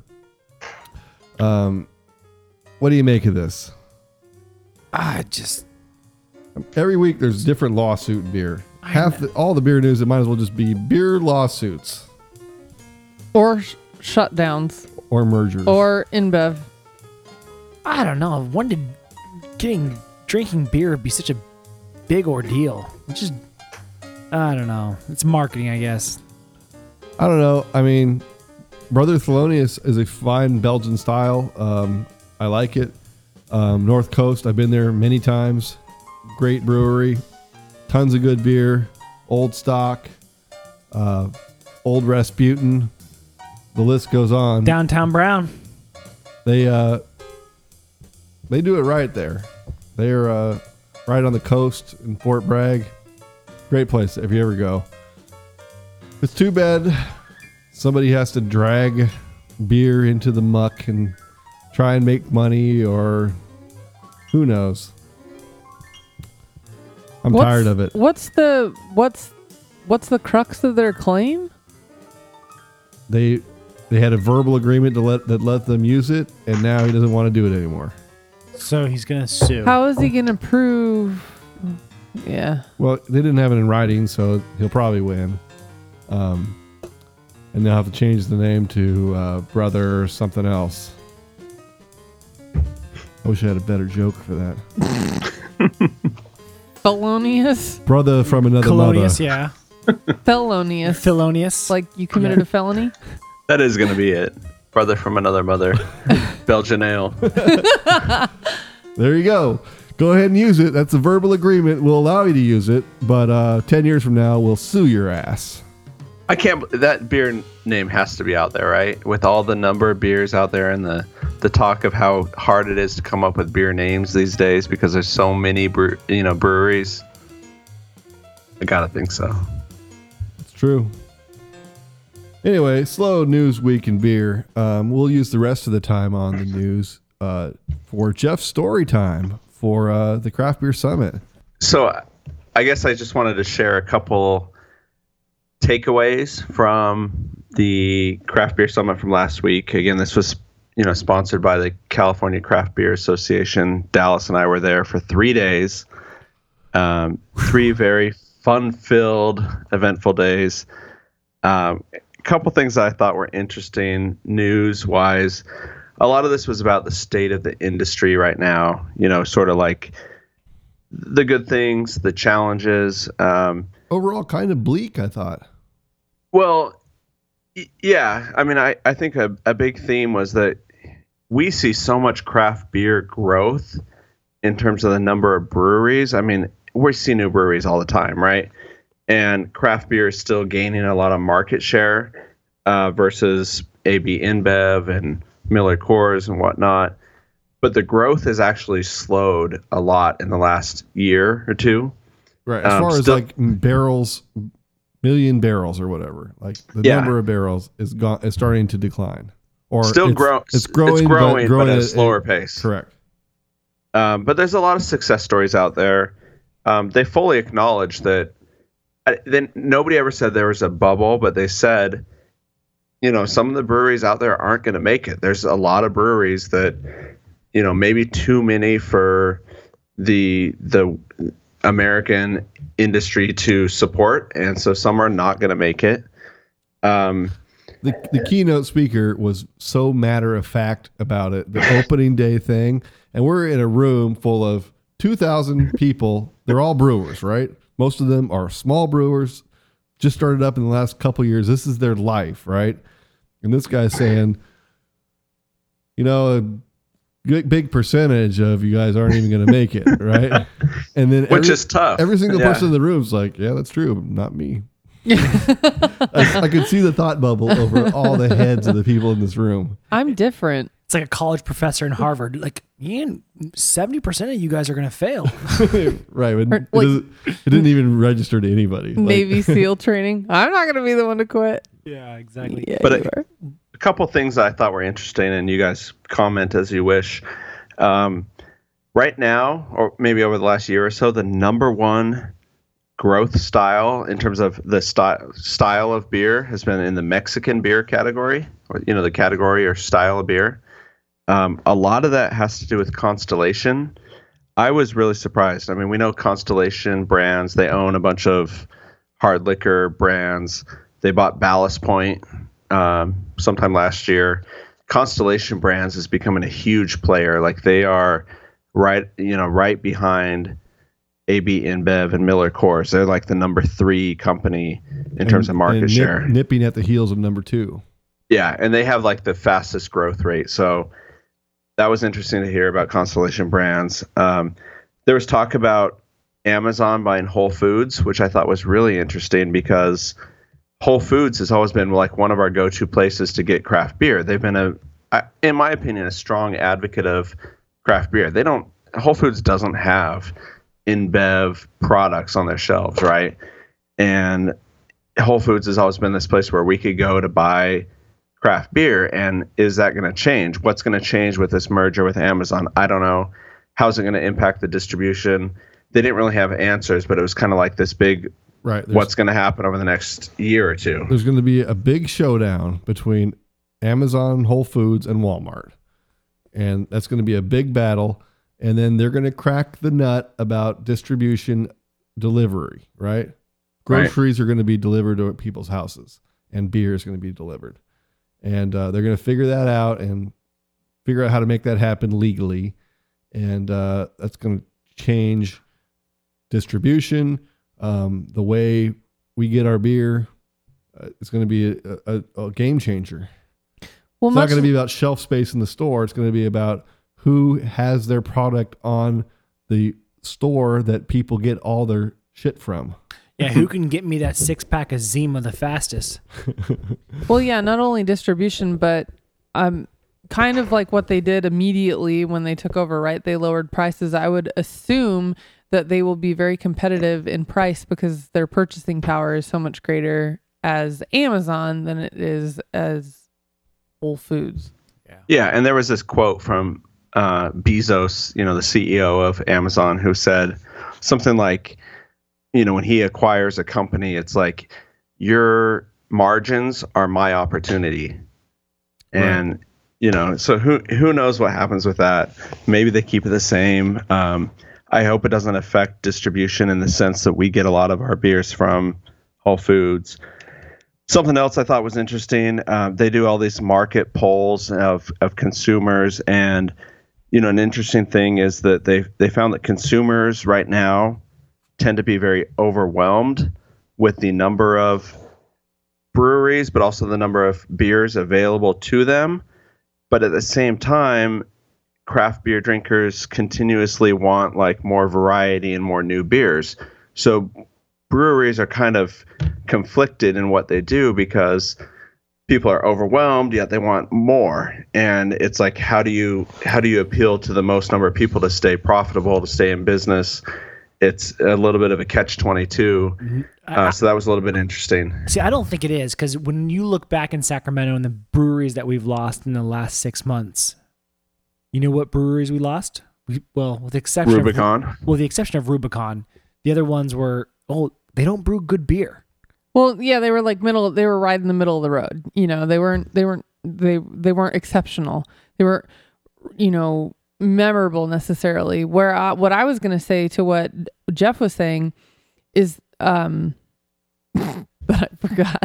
B: What do you make of this? Every week there's a different lawsuit in beer. All the beer news, it might as well just be beer lawsuits.
D: Or shutdowns.
B: Or mergers.
D: Or InBev.
C: I don't know. When did drinking beer would be such a big ordeal. It's just, I don't know. It's marketing, I guess.
B: I don't know. I mean, Brother Thelonious is a fine Belgian style. I like it. North Coast, I've been there many times. Great brewery. Tons of good beer. Old stock. Old Rasputin. The list goes on.
C: Downtown Brown.
B: They do it right there. They're right on the coast in Fort Bragg. Great place if you ever go. It's too bad somebody has to drag beer into the muck and try and make money, or who knows. I'm tired of it.
D: What's the crux of their claim?
B: They had a verbal agreement that let them use it, and now he doesn't want to do it anymore.
C: So he's going to sue.
D: How is he going to prove? Yeah.
B: Well, they didn't have it in writing, so he'll probably win. And they'll have to change the name to Brother something else. I wish I had a better joke for that.
D: Felonious?
B: Brother from another
C: Colonius,
B: mother.
C: yeah.
D: Felonious.
C: Felonious.
D: Like you committed a felony?
E: That is going to be it. Brother from another mother. Belgian ale.
B: There you go. Go ahead and use it. That's a verbal agreement. We'll allow you to use it, but 10 years from now, we'll sue your ass.
E: I can't. That beer name has to be out there, right? With all the number of beers out there and the talk of how hard it is to come up with beer names these days because there's so many breweries. I gotta think so.
B: It's true. Anyway, slow news week in beer. We'll use the rest of the time on the news for Jeff's story time for the Craft Beer Summit.
E: So I guess I just wanted to share a couple takeaways from the Craft Beer Summit from last week. Again, this was sponsored by the California Craft Beer Association. Dallas and I were there for 3 days. 3 very fun-filled, eventful days. A couple things that I thought were interesting news-wise. A lot of this was about the state of the industry right now, sort of like the good things, the challenges.
B: Overall, kind of bleak, I thought.
E: Well, yeah. I mean, I think a big theme was that we see so much craft beer growth in terms of the number of breweries. I mean, we see new breweries all the time, right? And craft beer is still gaining a lot of market share versus AB InBev and Miller Coors and whatnot. But the growth has actually slowed a lot in the last year or two.
B: Right. As far as like barrels, million barrels or whatever, like the number of barrels is starting to decline. Or
E: still
B: it's growing,
E: but at a slower pace.
B: Correct.
E: But there's a lot of success stories out there. They fully acknowledge that. Then nobody ever said there was a bubble, but they said, some of the breweries out there aren't going to make it. There's a lot of breweries that, maybe too many for the American industry to support, and so some are not going to make it.
B: The keynote speaker was so matter of fact about it, the opening day thing, and we're in a room full of 2,000 people. They're all brewers, right? Most of them are small brewers, just started up in the last couple of years. This is their life, right? And this guy's saying, a big percentage of you guys aren't even going to make it, right? And then
E: which is tough.
B: Every single person in the room is like, yeah, that's true. Not me. I could see the thought bubble over all the heads of the people in this room.
D: I'm different.
C: It's like a college professor in Harvard. Like, 70% of you guys are going to fail.
B: Right. It didn't even register to anybody.
D: Navy SEAL training. I'm not going to be the one to quit.
C: Yeah, exactly.
D: Yeah,
E: but a couple things that I thought were interesting, and you guys comment as you wish. Right now, or maybe over the last year or so, the number one growth style in terms of the style of beer has been in the Mexican beer category, or the category or style of beer. A lot of that has to do with Constellation. I was really surprised. I mean, we know Constellation Brands, they own a bunch of hard liquor brands. They bought Ballast Point sometime last year. Constellation Brands is becoming a huge player. Like, they are right behind AB InBev and Miller Coors. They're like the number 3 company in terms of market share.
B: Nipping at the heels of number 2.
E: Yeah, and they have like the fastest growth rate. So that was interesting to hear about Constellation Brands. There was talk about Amazon buying Whole Foods, which I thought was really interesting because Whole Foods has always been like one of our go-to places to get craft beer. They've been in my opinion, a strong advocate of craft beer. Whole Foods doesn't have InBev products on their shelves, right? And Whole Foods has always been this place where we could go to buy craft beer. And is that going to change? What's going to change with this merger with Amazon? I don't know. How's it going to impact the distribution? They didn't really have answers, but it was kind of like this big, what's going to happen over the next year or two?
B: There's going to be a big showdown between Amazon, Whole Foods, and Walmart. And that's going to be a big battle. And then they're going to crack the nut about distribution delivery, right? Groceries are going to be delivered to people's houses, and beer is going to be delivered. And they're going to figure that out and figure out how to make that happen legally. And that's going to change distribution, the way we get our beer. It's going to be a game changer.
D: Well,
B: it's not going to be about shelf space in the store. It's going to be about who has their product on the store that people get all their shit from.
C: Yeah, who can get me that 6-pack of Zima the fastest?
D: Well, yeah, not only distribution, but kind of like what they did immediately when they took over, right? They lowered prices. I would assume that they will be very competitive in price because their purchasing power is so much greater as Amazon than it is as Whole Foods.
E: Yeah, and there was this quote from Bezos, the CEO of Amazon, who said something like, when he acquires a company, it's like, your margins are my opportunity. And, so who knows what happens with that? Maybe they keep it the same. I hope it doesn't affect distribution in the sense that we get a lot of our beers from Whole Foods. Something else I thought was interesting, they do all these market polls of consumers, and an interesting thing is that they found that consumers right now tend to be very overwhelmed with the number of breweries, but also the number of beers available to them. But at the same time, craft beer drinkers continuously want like more variety and more new beers. So breweries are kind of conflicted in what they do because people are overwhelmed, yet they want more. And it's like, how do you appeal to the most number of people to stay profitable, to stay in business? It's a little bit of a catch-22. Mm-hmm. So that was a little bit interesting.
C: See, I don't think it is, because when you look back in Sacramento and the breweries that we've lost in the last 6 months, you know what breweries we lost? With the exception
E: Rubicon.
C: With the exception of Rubicon, the other ones were, they don't brew good beer.
D: Well, yeah, they were like they were right in the middle of the road. They weren't exceptional. They were, memorable necessarily. What I was going to say to what Jeff was saying is, but I forgot.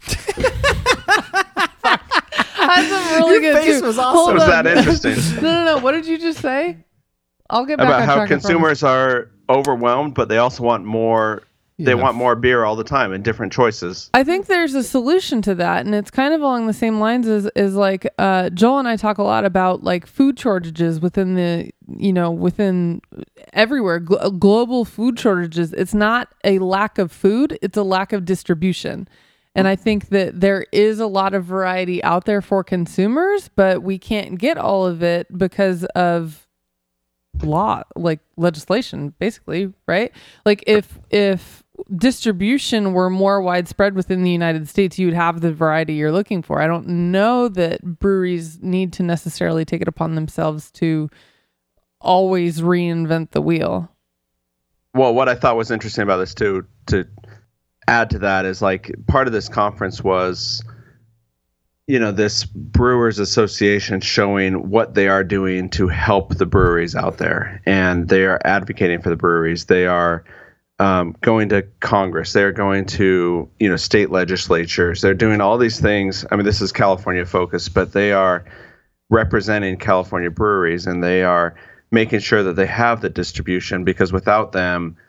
D: That's a really
C: Your
D: good
C: face
D: too.
C: was awesome.
E: Was that interesting?
D: No. What did you just say? I'll get back
E: about
D: on
E: how
D: track.
E: consumers are overwhelmed, but they also want more. They want more beer all the time and different choices.
D: I think there's a solution to that, and it's kind of along the same lines as like Joel and I talk a lot about like food shortages within within everywhere, global food shortages. It's not a lack of food, it's a lack of distribution. And I think that there is a lot of variety out there for consumers, but we can't get all of it because of legislation, basically, right? Like if distribution were more widespread within the United States, you'd have the variety you're looking for. I don't know that breweries need to necessarily take it upon themselves to always reinvent the wheel.
E: Well, what I thought was interesting about this too, to add to that, is like part of this conference was, this Brewers Association showing what they are doing to help the breweries out there. And they are advocating for the breweries. They are going to Congress. They're going to, state legislatures. They're doing all these things. I mean, this is California focused, but they are representing California breweries, and they are making sure that they have the distribution, because without them,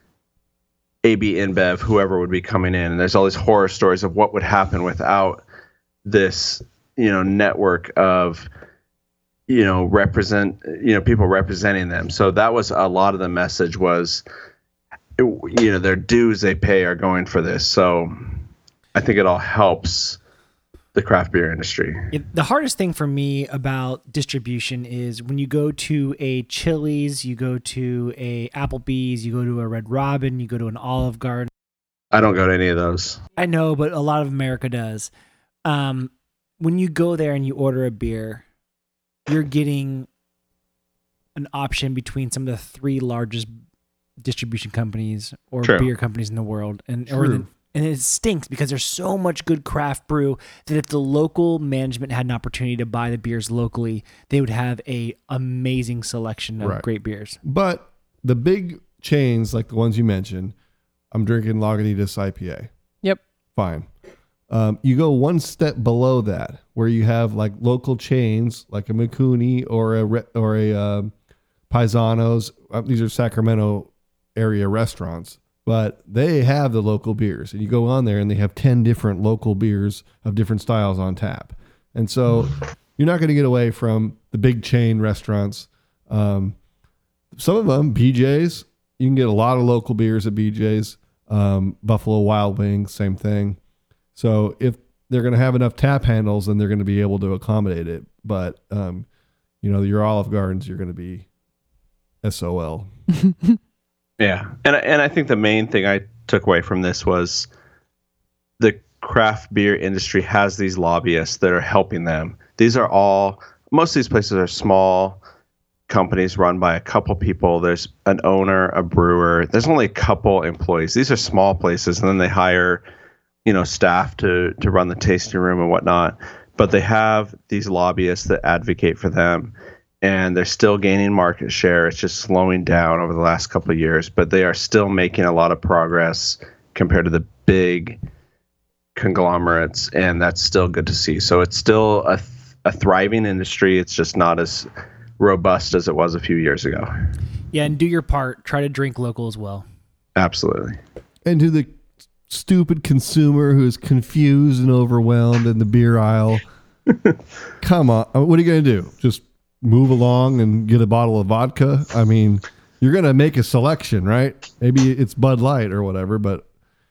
E: AB InBev, whoever would be coming in, and there's all these horror stories of what would happen without this, network of, people representing them. So that was a lot of the message was, their dues they pay are going for this. So I think it all helps the craft beer industry.
C: The hardest thing for me about distribution is when you go to a Chili's, you go to a Applebee's, you go to a Red Robin, you go to an Olive Garden.
E: I don't go to any of those.
C: I know, but a lot of America does. When you go there and you order a beer, you're getting an option between some of the 3 largest distribution companies or
E: True.
C: beer companies in the world, and
B: True.
C: and it stinks because there's so much good craft brew that if the local management had an opportunity to buy the beers locally, they would have a amazing selection of
B: Right.
C: great beers.
B: But the big chains, like the ones you mentioned, I'm drinking Lagunitas IPA.
D: Yep.
B: Fine. You go one step below that, where you have like local chains, like a Mikuni or a Paisanos. These are Sacramento area restaurants, but they have the local beers, and you go on there and they have 10 different local beers of different styles on tap. And so you're not going to get away from the big chain restaurants. Some of them, BJ's, you can get a lot of local beers at BJ's. Buffalo Wild Wings, same thing. So if they're going to have enough tap handles, then they're going to be able to accommodate it. But, your Olive Gardens, you're going to be SOL.
E: Yeah. And I think the main thing I took away from this was the craft beer industry has these lobbyists that are helping them. Most of these places are small companies run by a couple people. There's an owner, a brewer. There's only a couple employees. These are small places, and then they hire, staff to run the tasting room and whatnot. But they have these lobbyists that advocate for them, and they're still gaining market share. It's just slowing down over the last couple of years, but they are still making a lot of progress compared to the big conglomerates, and that's still good to see. So it's still a thriving industry. It's just not as robust as it was a few years ago.
C: Yeah, and do your part. Try to drink local as well.
E: Absolutely.
B: And to the stupid consumer who is confused and overwhelmed in the beer aisle, come on. What are you going to do? Just move along and get a bottle of vodka? I mean, you're going to make a selection, right? Maybe it's Bud Light or whatever, but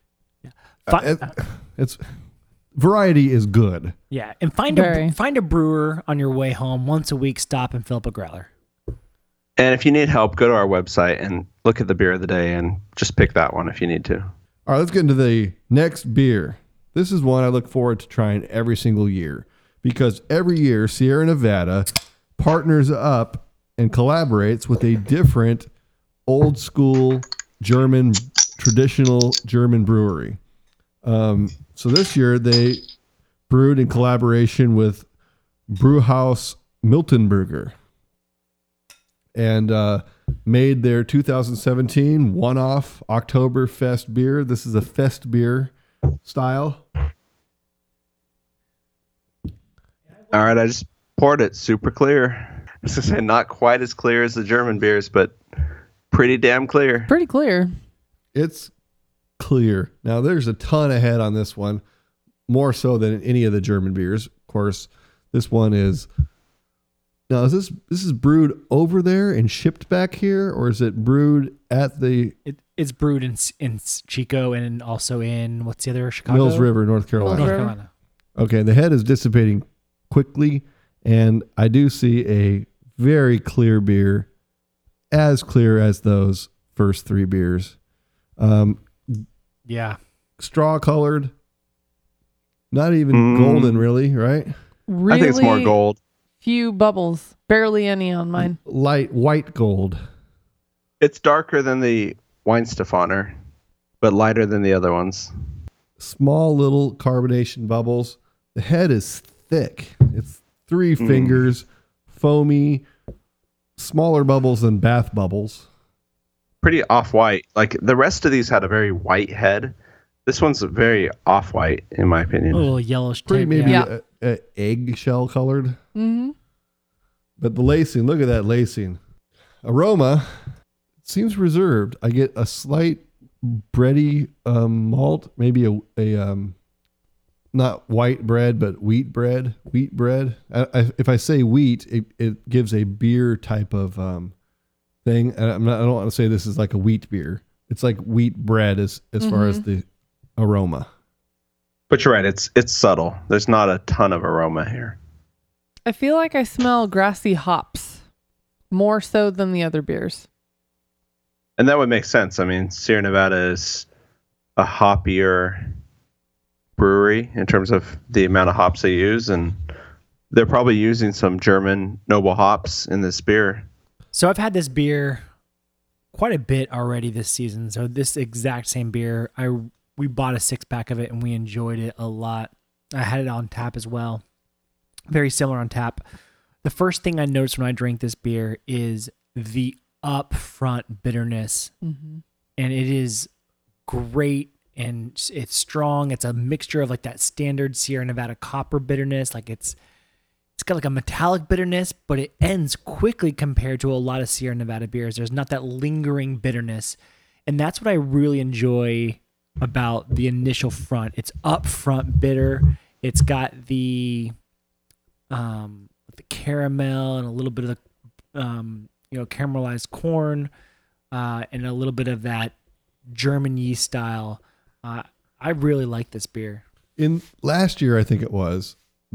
B: it's variety is good.
C: Yeah, and find a brewer on your way home once a week. Stop and fill up a growler.
E: And if you need help, go to our website and look at the beer of the day and just pick that one if you need to.
B: All right, let's get into the next beer. This is one I look forward to trying every single year because every year Sierra Nevada partners up and collaborates with a different old school German, traditional German brewery. So this year they brewed in collaboration with Brewhaus Miltenburger and made their 2017 one-off Oktoberfest beer. This is a fest beer style.
E: All right, I just poured it super clear. I was going to say not quite as clear as the German beers, but pretty damn clear.
D: Pretty clear.
B: It's clear. Now there's a ton of head on this one, more so than any of the German beers. Of course, this one is. Now is this is brewed over there and shipped back here, or is it brewed at the
C: It's brewed in Chico and also in what's the other Chicago?
B: Mills River, North Carolina?
C: North Carolina.
B: Okay, the head is dissipating quickly, and I do see a very clear beer, as clear as those first 3 beers.
C: Yeah.
B: Straw colored, not even golden, really, right?
D: Really
E: I think it's more gold.
D: few bubbles. Barely any on mine.
B: Light white gold.
E: It's darker than the Weinstefaner, but lighter than the other ones.
B: Small little carbonation bubbles. The head is thick. It's 3 fingers, foamy, smaller bubbles than bath bubbles.
E: Pretty off-white. Like the rest of these had a very white head. This one's very off-white, in my opinion.
C: A little yellowish
B: Pretty
C: tip,
B: maybe
C: yeah.
B: a eggshell colored.
D: Mm-hmm.
B: But the lacing, look at that lacing. Aroma seems reserved. I get a slight bready malt, maybe a not white bread, but wheat bread. If I say wheat, it gives a beer type of thing. And I don't want to say this is like a wheat beer. It's like wheat bread as far as the aroma.
E: But you're right. It's subtle. There's not a ton of aroma here.
D: I feel like I smell grassy hops more so than the other beers.
E: And that would make sense. I mean, Sierra Nevada is a hoppier brewery in terms of the amount of hops they use, and they're probably using some German noble hops in this beer.
C: So I've had this beer quite a bit already this season. So this exact same beer, we bought a 6-pack of it and we enjoyed it a lot. I had it on tap as well. Very similar on tap. The first thing I noticed when I drank this beer is the upfront bitterness. Mm-hmm. And it is great and it's strong. It's a mixture of like that standard Sierra Nevada copper bitterness. Like it's got like a metallic bitterness, but it ends quickly compared to a lot of Sierra Nevada beers. There's not that lingering bitterness. And that's what I really enjoy about the initial front. It's upfront bitter. It's got the caramel and a little bit of the caramelized corn and a little bit of that German yeast style. I really like this beer.
B: In last year, I think it was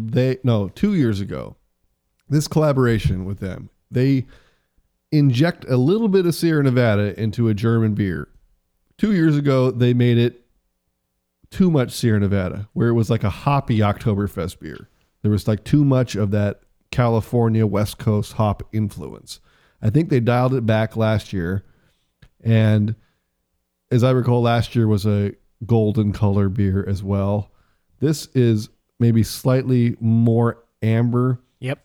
B: 2 years ago, this collaboration with them, they inject a little bit of Sierra Nevada into a German beer. 2 years ago, they made it too much Sierra Nevada, where it was like a hoppy Oktoberfest beer. There was like too much of that California West Coast hop influence. I think they dialed it back last year. And as I recall, last year was a golden color beer as well. This is maybe slightly more amber.
C: Yep.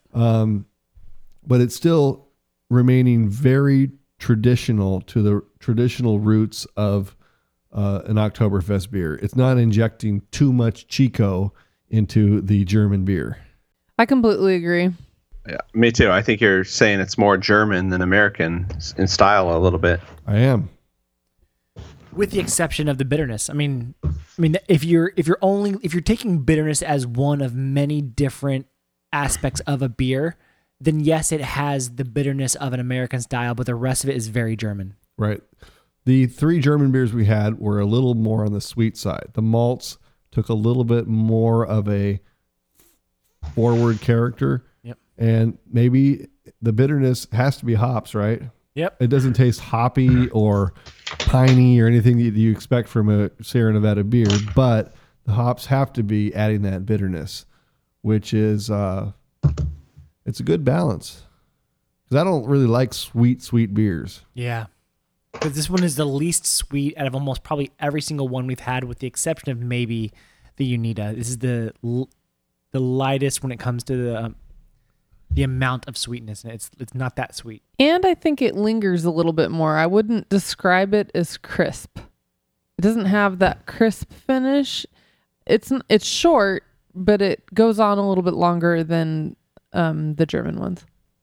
B: But it's still remaining very traditional to the traditional roots of an Oktoberfest beer. It's not injecting too much Chico into the German beer.
D: I completely agree.
E: Yeah, me too. I think you're saying it's more German than American in style a little bit.
B: I am.
C: With the exception of the bitterness. I mean, if you're taking bitterness as one of many different aspects of a beer, then yes, it has the bitterness of an American style, but the rest of it is very German.
B: Right. The 3 German beers we had were a little more on the sweet side. The malts took a little bit more of a forward character.
C: Yep.
B: And maybe the bitterness has to be hops, right?
C: Yep.
B: It doesn't taste hoppy or piney or anything that you expect from a Sierra Nevada beer, but the hops have to be adding that bitterness, which is it's a good balance. Because I don't really like sweet beers.
C: Yeah. Because this one is the least sweet out of almost probably every single one we've had, with the exception of maybe the Unida. This is the lightest when it comes to the amount of sweetness. It's not that sweet.
D: And I think it lingers a little bit more. I wouldn't describe it as crisp. It doesn't have that crisp finish. It's short, but it goes on a little bit longer than the German ones.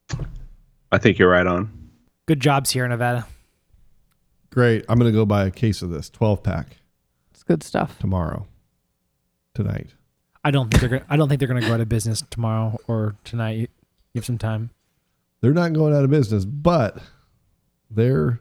E: I think you're right on.
C: Good job, Sierra Nevada.
B: Great. I'm going to go buy a case of this 12-pack
D: It's good stuff.
B: tonight.
C: I don't think they're gonna go out of business tomorrow or tonight. You have some time.
B: They're not going out of business, but they're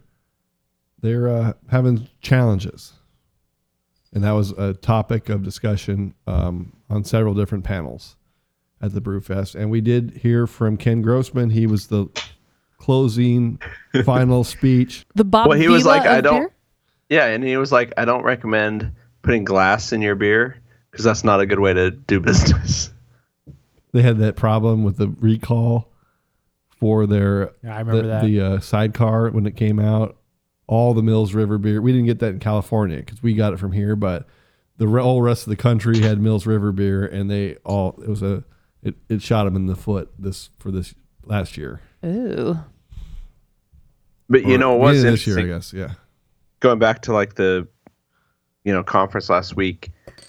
B: having challenges. And that was a topic of discussion on several different panels at the Brewfest. And we did hear from Ken Grossman. He was the closing final speech.
D: The Bob
E: Well, he was
D: Vila
E: like, I
D: of
E: don't.
D: beer?
E: Yeah, and he was like, I don't recommend putting glass in your beer because that's not a good way to do business.
B: They had that problem with the recall for their
C: Yeah, I remember that.
B: the sidecar when it came out. All the Mills River beer. We didn't get that in California because we got it from here, but the whole rest of the country had Mills River beer, and it shot them in the foot this last year.
D: Ooh.
E: But you know what was
B: Beginning of this year,
E: interesting?
B: I guess. Yeah.
E: Going back to like the conference last week,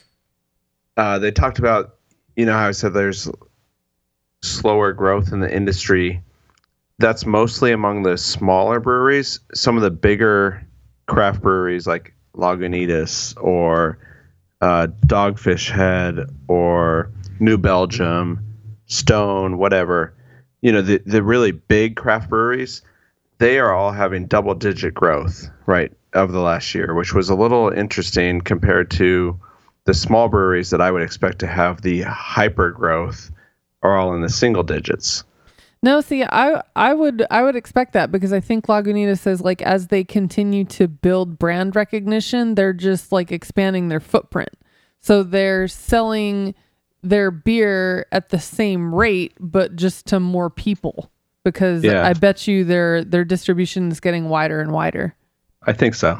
E: they talked about how I said there's slower growth in the industry, that's mostly among the smaller breweries. Some of the bigger craft breweries like Lagunitas or Dogfish Head or New Belgium, Stone, whatever, the really big craft breweries, they are all having double-digit growth, right, of the last year, which was a little interesting compared to the small breweries that I would expect to have the hyper growth are all in the single digits.
D: No, see, I would expect that because I think Lagunitas says like as they continue to build brand recognition, they're just like expanding their footprint. So they're selling their beer at the same rate, but just to more people because I bet you their distribution is getting wider and wider.
E: I think so.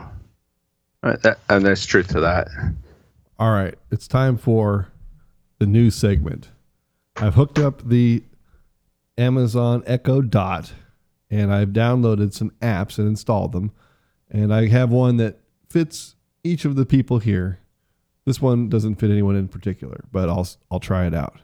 E: And there's truth to that.
B: All right, it's time for the news segment. I've hooked up the Amazon Echo Dot, and I've downloaded some apps and installed them. And I have one that fits each of the people here. This one doesn't fit anyone in particular, but I'll try it out.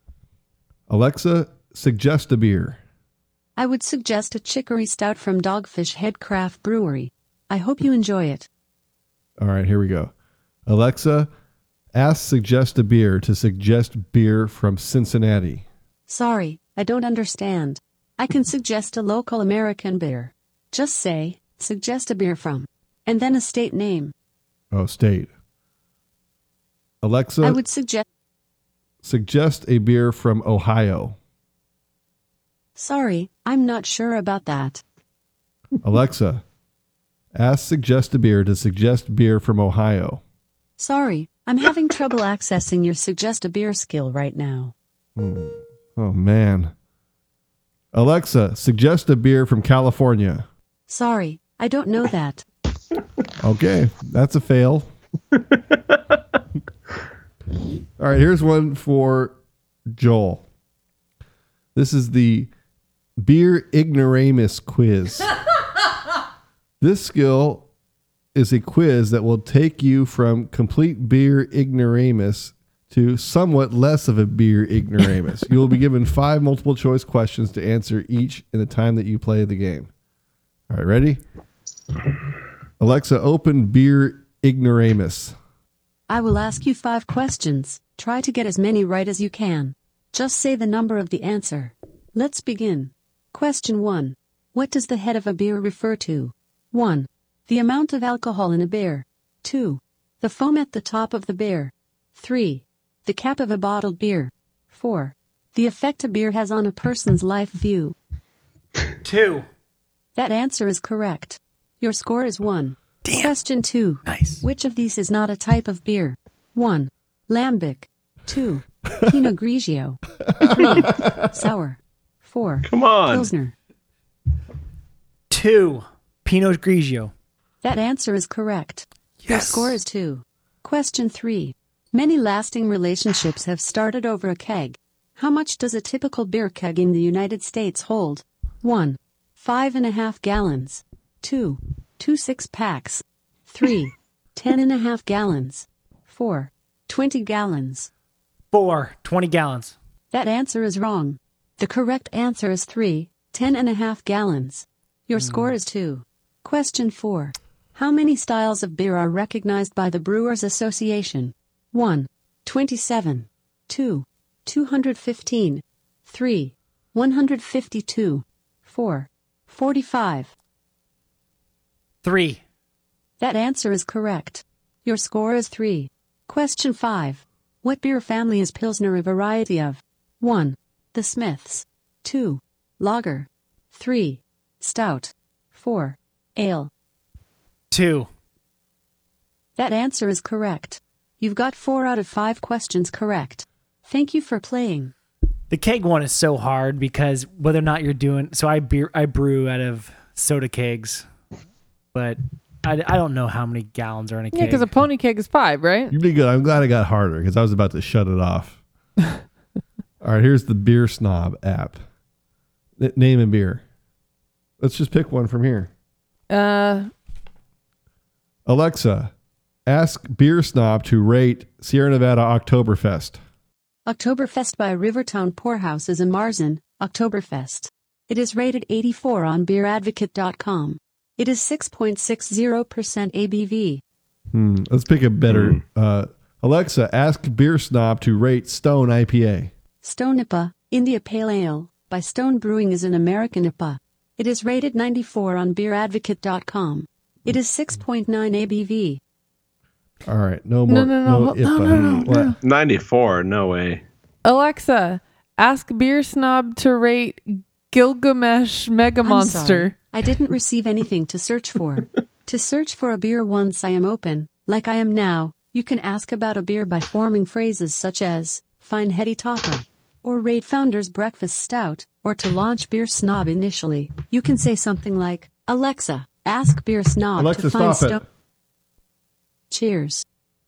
B: Alexa, suggest a beer.
F: I would suggest a chicory stout from Dogfish Head Craft Brewery. I hope you enjoy it.
B: All right, here we go. Alexa, ask suggest a beer to suggest beer from Cincinnati.
F: Sorry, I don't understand. I can suggest a local American beer. Just say, suggest a beer from, and then a state name.
B: Oh, state. Alexa,
F: I would
B: suggest a beer from Ohio.
F: Sorry, I'm not sure about that.
B: Alexa, ask suggest a beer to suggest beer from Ohio.
F: Sorry, I'm having trouble accessing your suggest a beer skill right now.
B: Oh, man. Alexa, suggest a beer from California.
F: Sorry, I don't know that.
B: Okay, that's a fail. All right, here's one for Joel. This is the Beer Ignoramus quiz. This skill is a quiz that will take you from complete beer ignoramus to somewhat less of a beer ignoramus. You will be given 5 multiple choice questions to answer each in the time that you play the game. All right, ready? Alexa, open Beer Ignoramus.
F: I will ask you 5 questions. Try to get as many right as you can. Just say the number of the answer. Let's begin. Question 1. What does the head of a beer refer to? 1. The amount of alcohol in a beer. 2. The foam at the top of the beer. 3. The cap of a bottled beer. 4. The effect a beer has on a person's life view.
C: 2.
F: That answer is correct. Your score is 1.
C: Damn.
F: Question 2.
C: Nice.
F: Which of these is not a type of beer? 1. Lambic. 2. Pinot Grigio. 3. Sour. 4.
E: Come on.
F: Pilsner.
C: 2. Pinot Grigio.
F: That answer is correct. Your
C: Yes.
F: score is 2. Question 3. Many lasting relationships have started over a keg. How much does a typical beer keg in the United States hold? 1. 5.5 gallons. 2. 2 6-packs. 3. 10.5 gallons. 4. 20 gallons.
C: 4. 20 gallons.
F: That answer is wrong. The correct answer is 3. 10.5 gallons. Your score is 2. Question 4. How many styles of beer are recognized by the Brewers Association? 1. 27. 2. 215. 3. 152. 4. 45.
C: 3.
F: That answer is correct. Your score is 3. Question 5. What beer family is Pilsner a variety of? 1. The Smiths. 2. Lager. 3. Stout. 4. Ale.
C: 2.
F: That answer is correct. You've got 4 out of 5 questions correct. Thank you for playing.
C: The keg one is so hard because whether or not you're doing so, I brew out of soda kegs, but I don't know how many gallons are in a
D: Yeah,
C: keg.
D: because a pony keg is 5, right?
B: You did good. I'm glad it got harder because I was about to shut it off. All right, here's the Beer Snob app. Name a beer. Let's just pick one from here. Alexa, ask Beer Snob to rate Sierra Nevada Oktoberfest.
F: Oktoberfest by Rivertown Poorhouse is a Marzen Oktoberfest. It is rated 84 on beeradvocate.com. It is 6.60% ABV.
B: Let's pick a better. Alexa, ask Beer Snob to rate Stone IPA.
F: Stone IPA, India Pale Ale, by Stone Brewing is an American IPA. It is rated 94 on beeradvocate.com. It is 6.9 ABV.
B: All right, no more.
D: No,
B: IPA. What?
E: 94, no way.
D: Alexa, ask Beer Snob to rate Gilgamesh Mega
F: I'm
D: Monster.
F: sorry, I didn't receive anything to search for. To search for a beer once I am open, like I am now, you can ask about a beer by forming phrases such as, find heady topper, or rate Founder's Breakfast Stout, or to launch Beer Snob initially, you can say something like, Alexa, ask Beer Snob
B: Alexa,
F: to find
B: stop it.
F: Cheers.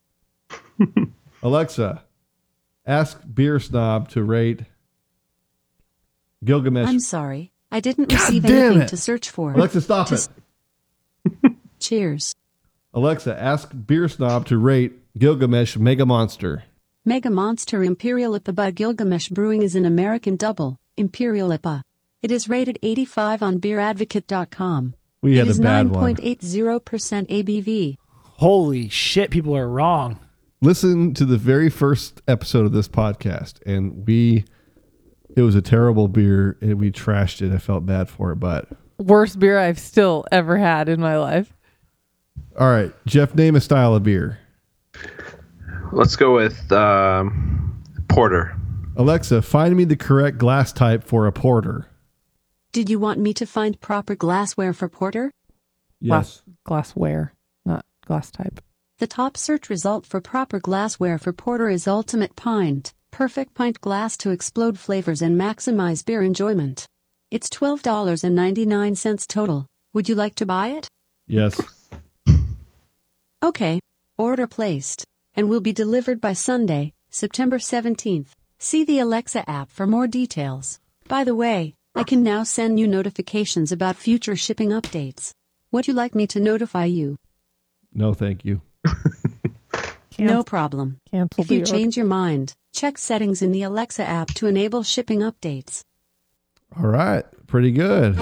B: Alexa, ask Beer Snob to rate Gilgamesh.
F: I'm sorry, I didn't
B: God
F: receive
B: damn
F: anything
B: it.
F: to search for.
B: Alexa, stop
F: To
B: it.
F: Cheers.
B: Alexa, ask Beer Snob to rate Gilgamesh Mega Monster.
F: Mega Monster Imperial IPA by Gilgamesh Brewing is an American double, Imperial IPA. It is rated 85 on beeradvocate.com.
B: We had
F: It is
B: a bad one.
F: 9.80% ABV.
C: Holy shit, people are wrong.
B: Listen to the very first episode of this podcast, and it was a terrible beer, and we trashed it. I felt bad for it, but
D: Worst beer I've still ever had in my life.
B: all right, Jeff, name a style of beer.
E: Let's go with porter.
B: Alexa, find me the correct glass type for a porter.
F: Did you want me to find proper glassware for porter?
B: Yes.
D: Glassware, not glass type.
F: The top search result for proper glassware for porter is Ultimate Pint, perfect pint glass to explode flavors and maximize beer enjoyment. It's $12.99 total. Would you like to buy it?
B: Yes.
F: Okay. Order placed. And will be delivered by Sunday, September 17th. See the Alexa app for more details. By the way, I can now send you notifications about future shipping updates. Would you like me to notify you?
B: No, thank you.
F: No problem.
D: Cancel
F: If you
D: the order.
F: change your mind, check settings in the Alexa app to enable shipping updates.
B: All right, pretty good.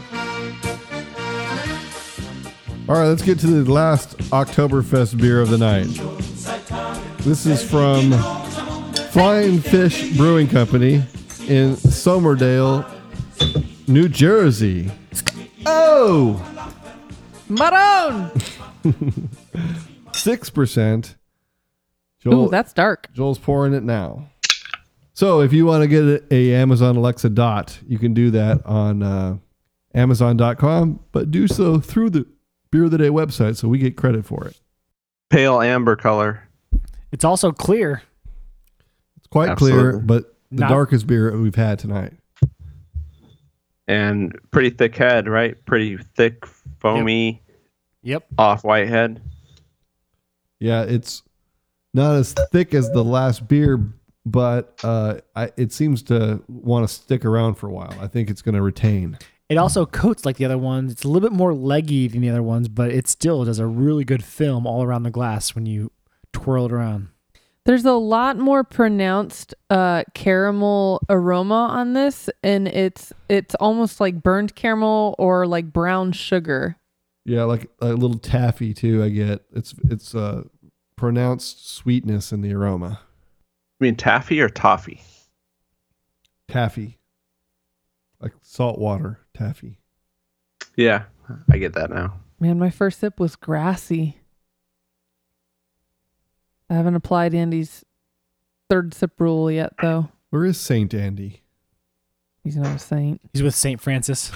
B: All right, let's get to the last Oktoberfest beer of the night. This is from Flying Fish Brewing Company in Somerdale, New Jersey. Oh!
D: Maroon!
B: 6%.
D: Ooh, that's dark.
B: Joel's pouring it now. So if you want to get a Amazon Alexa Dot, you can do that on Amazon.com, but do so through the Beer of the Day website so we get credit for it.
E: Pale amber color.
C: It's also clear.
B: It's quite clear,
E: Absolutely.
B: but the
C: Not-
B: darkest beer we've had tonight.
E: And pretty thick head, right? Pretty thick, foamy,
C: Yep.
E: off-white head.
B: Yeah, it's not as thick as the last beer, but it seems to want to stick around for a while. I think it's going to retain.
C: It also coats like the other ones. It's a little bit more leggy than the other ones, but it still does a really good film all around the glass when you twirl it around.
D: There's a lot more pronounced caramel aroma on this, and it's almost like burnt caramel or like brown sugar.
B: Yeah, like a little taffy too. I get it's pronounced sweetness in the aroma.
E: You mean taffy or toffee?
B: Taffy, like salt water taffy.
E: Yeah, I get that now.
D: Man, my first sip was grassy. I haven't applied Andy's third sip rule yet, though.
B: Where is Saint Andy?
D: He's not a saint.
C: He's with St. Francis.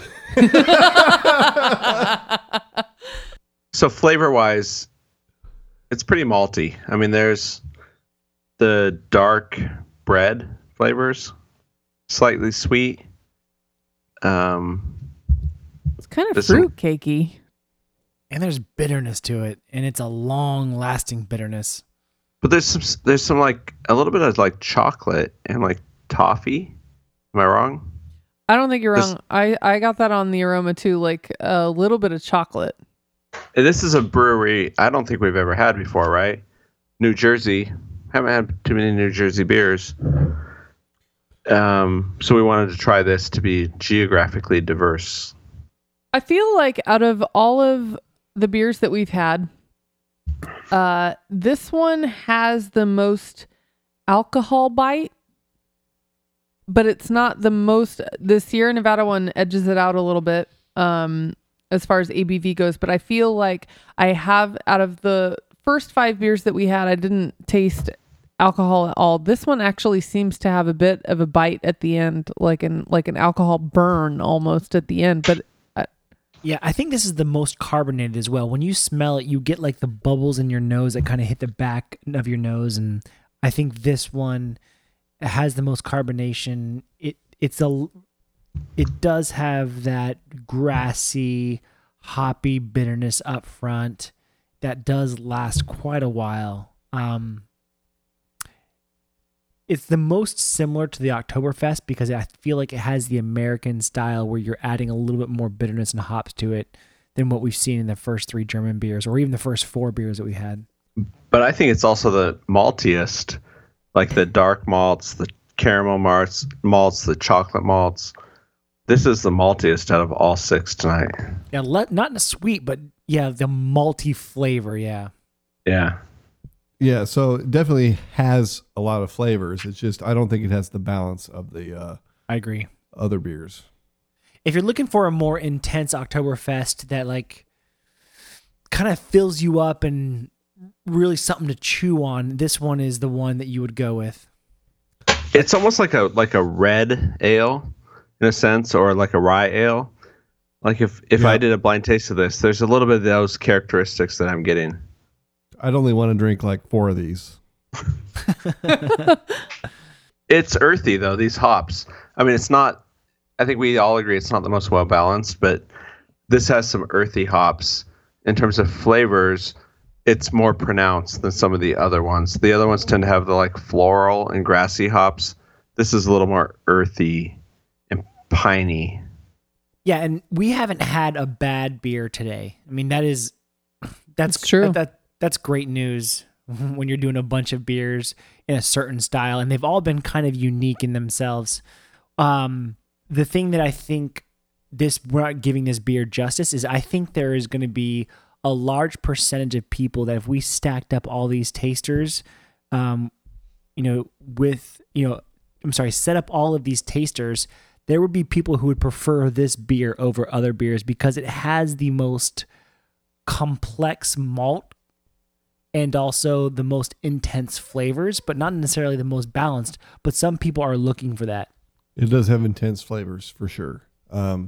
E: So flavor-wise, it's pretty malty. I mean, there's the dark bread flavors, slightly sweet.
D: It's kind of
E: There's some-
D: fruit cakey.
C: And there's bitterness to it, and it's a long-lasting bitterness.
E: But there's some like a little bit of like chocolate and like toffee. Am I wrong?
D: I don't think you're
E: This-
D: wrong. I got that on the aroma too, like a little bit of chocolate.
E: And this is a brewery I don't think we've ever had before, right? New Jersey. Haven't had too many New Jersey beers. So we wanted to try this to be geographically diverse.
D: I feel like out of all of the beers that we've had, this one has the most alcohol bite, but it's not the most. The Sierra Nevada one edges it out a little bit as far as ABV goes, but I feel like I have, out of the first 5 beers that we had, I didn't taste alcohol at all. This one actually seems to have a bit of a bite at the end, like an alcohol burn almost at the end, but
C: Yeah, I think this is the most carbonated as well. When you smell it, you get like the bubbles in your nose that kind of hit the back of your nose, and I think this one has the most carbonation. It does have that grassy, hoppy bitterness up front that does last quite a while. It's the most similar to the Oktoberfest because I feel like it has the American style where you're adding a little bit more bitterness and hops to it than what we've seen in the first 3 German beers or even the first 4 beers that we had.
E: But I think it's also the maltiest, like the dark malts, the caramel malts, the chocolate malts. This is the maltiest out of all 6 tonight.
C: Yeah, not in a sweet, but yeah, the malty flavor, yeah.
E: Yeah.
B: Yeah, so it definitely has a lot of flavors. It's just I don't think it has the balance of the
C: I agree.
B: other beers.
C: If you're looking for a more intense Oktoberfest that like kind of fills you up and really something to chew on, this one is the one that you would go with.
E: It's almost like a red ale in a sense, or like a rye ale. Like if I did a blind taste of this, there's a little bit of those characteristics that I'm getting.
B: I'd only want to drink like 4 of these.
E: It's earthy though, these hops. I mean, it's not, I think we all agree it's not the most well balanced, but this has some earthy hops. In terms of flavors, it's more pronounced than some of the other ones. The other ones tend to have the like floral and grassy hops. This is a little more earthy and piney.
C: Yeah, and we haven't had a bad beer today. I mean, that's
D: true.
C: That's great news when you're doing a bunch of beers in a certain style, and they've all been kind of unique in themselves. The thing that I think we're not giving this beer justice is I think there is going to be a large percentage of people that if we stacked up all these tasters, set up all of these tasters, there would be people who would prefer this beer over other beers because it has the most complex malt and also the most intense flavors, but not necessarily the most balanced. But some people are looking for that.
B: It does have intense flavors for sure. On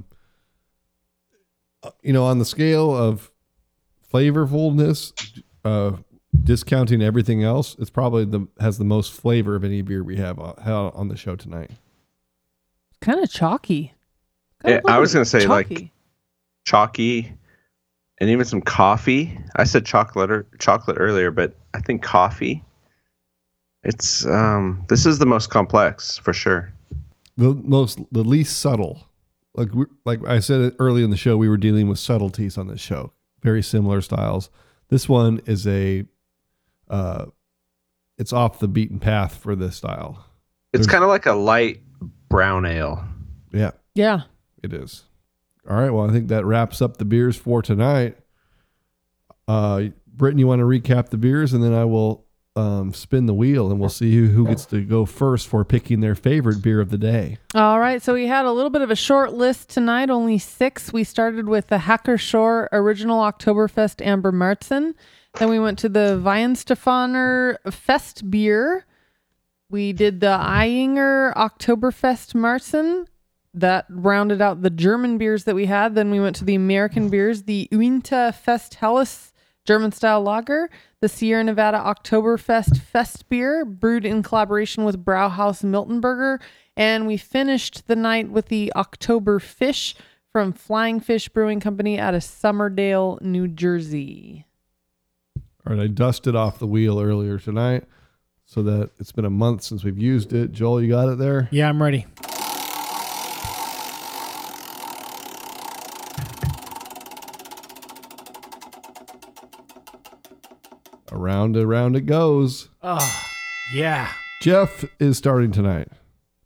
B: the scale of flavorfulness, discounting everything else, it's probably has the most flavor of any beer we have on the show tonight.
D: kind of chalky.
E: Yeah, I was going to say like chalky and even some coffee. I said chocolate earlier, but I think coffee. It's this is the most complex for sure.
B: The least subtle. Like I said early in the show, we were dealing with subtleties on this show. Very similar styles. This one is it's off the beaten path for this style.
E: It's kind of like a light brown ale.
B: Yeah.
D: Yeah.
B: It is. All right. Well, I think that wraps up the beers for tonight. Britton, you want to recap the beers, and then I will spin the wheel, and we'll see who gets to go first for picking their favorite beer of the day.
D: All right. So we had a little bit of a short list tonight, only 6. We started with the Hacker Shore Original Oktoberfest Amber Märzen. Then we went to the Weihenstephaner Fest beer. We did the Eyinger Oktoberfest Märzen. That rounded out the German beers that we had. Then we went to the American beers, the Uinta Fest Helles German style lager, the Sierra Nevada Oktoberfest Fest beer, brewed in collaboration with Brauhaus Miltenberger. And we finished the night with the Oktober Fish from Flying Fish Brewing Company out of Summerdale, New Jersey.
B: All right. I dusted off the wheel earlier tonight so that it's been a month since we've used it. Joel, you got it there?
C: Yeah, I'm ready.
B: Around and around it goes.
C: Oh, yeah.
B: Jeff is starting tonight.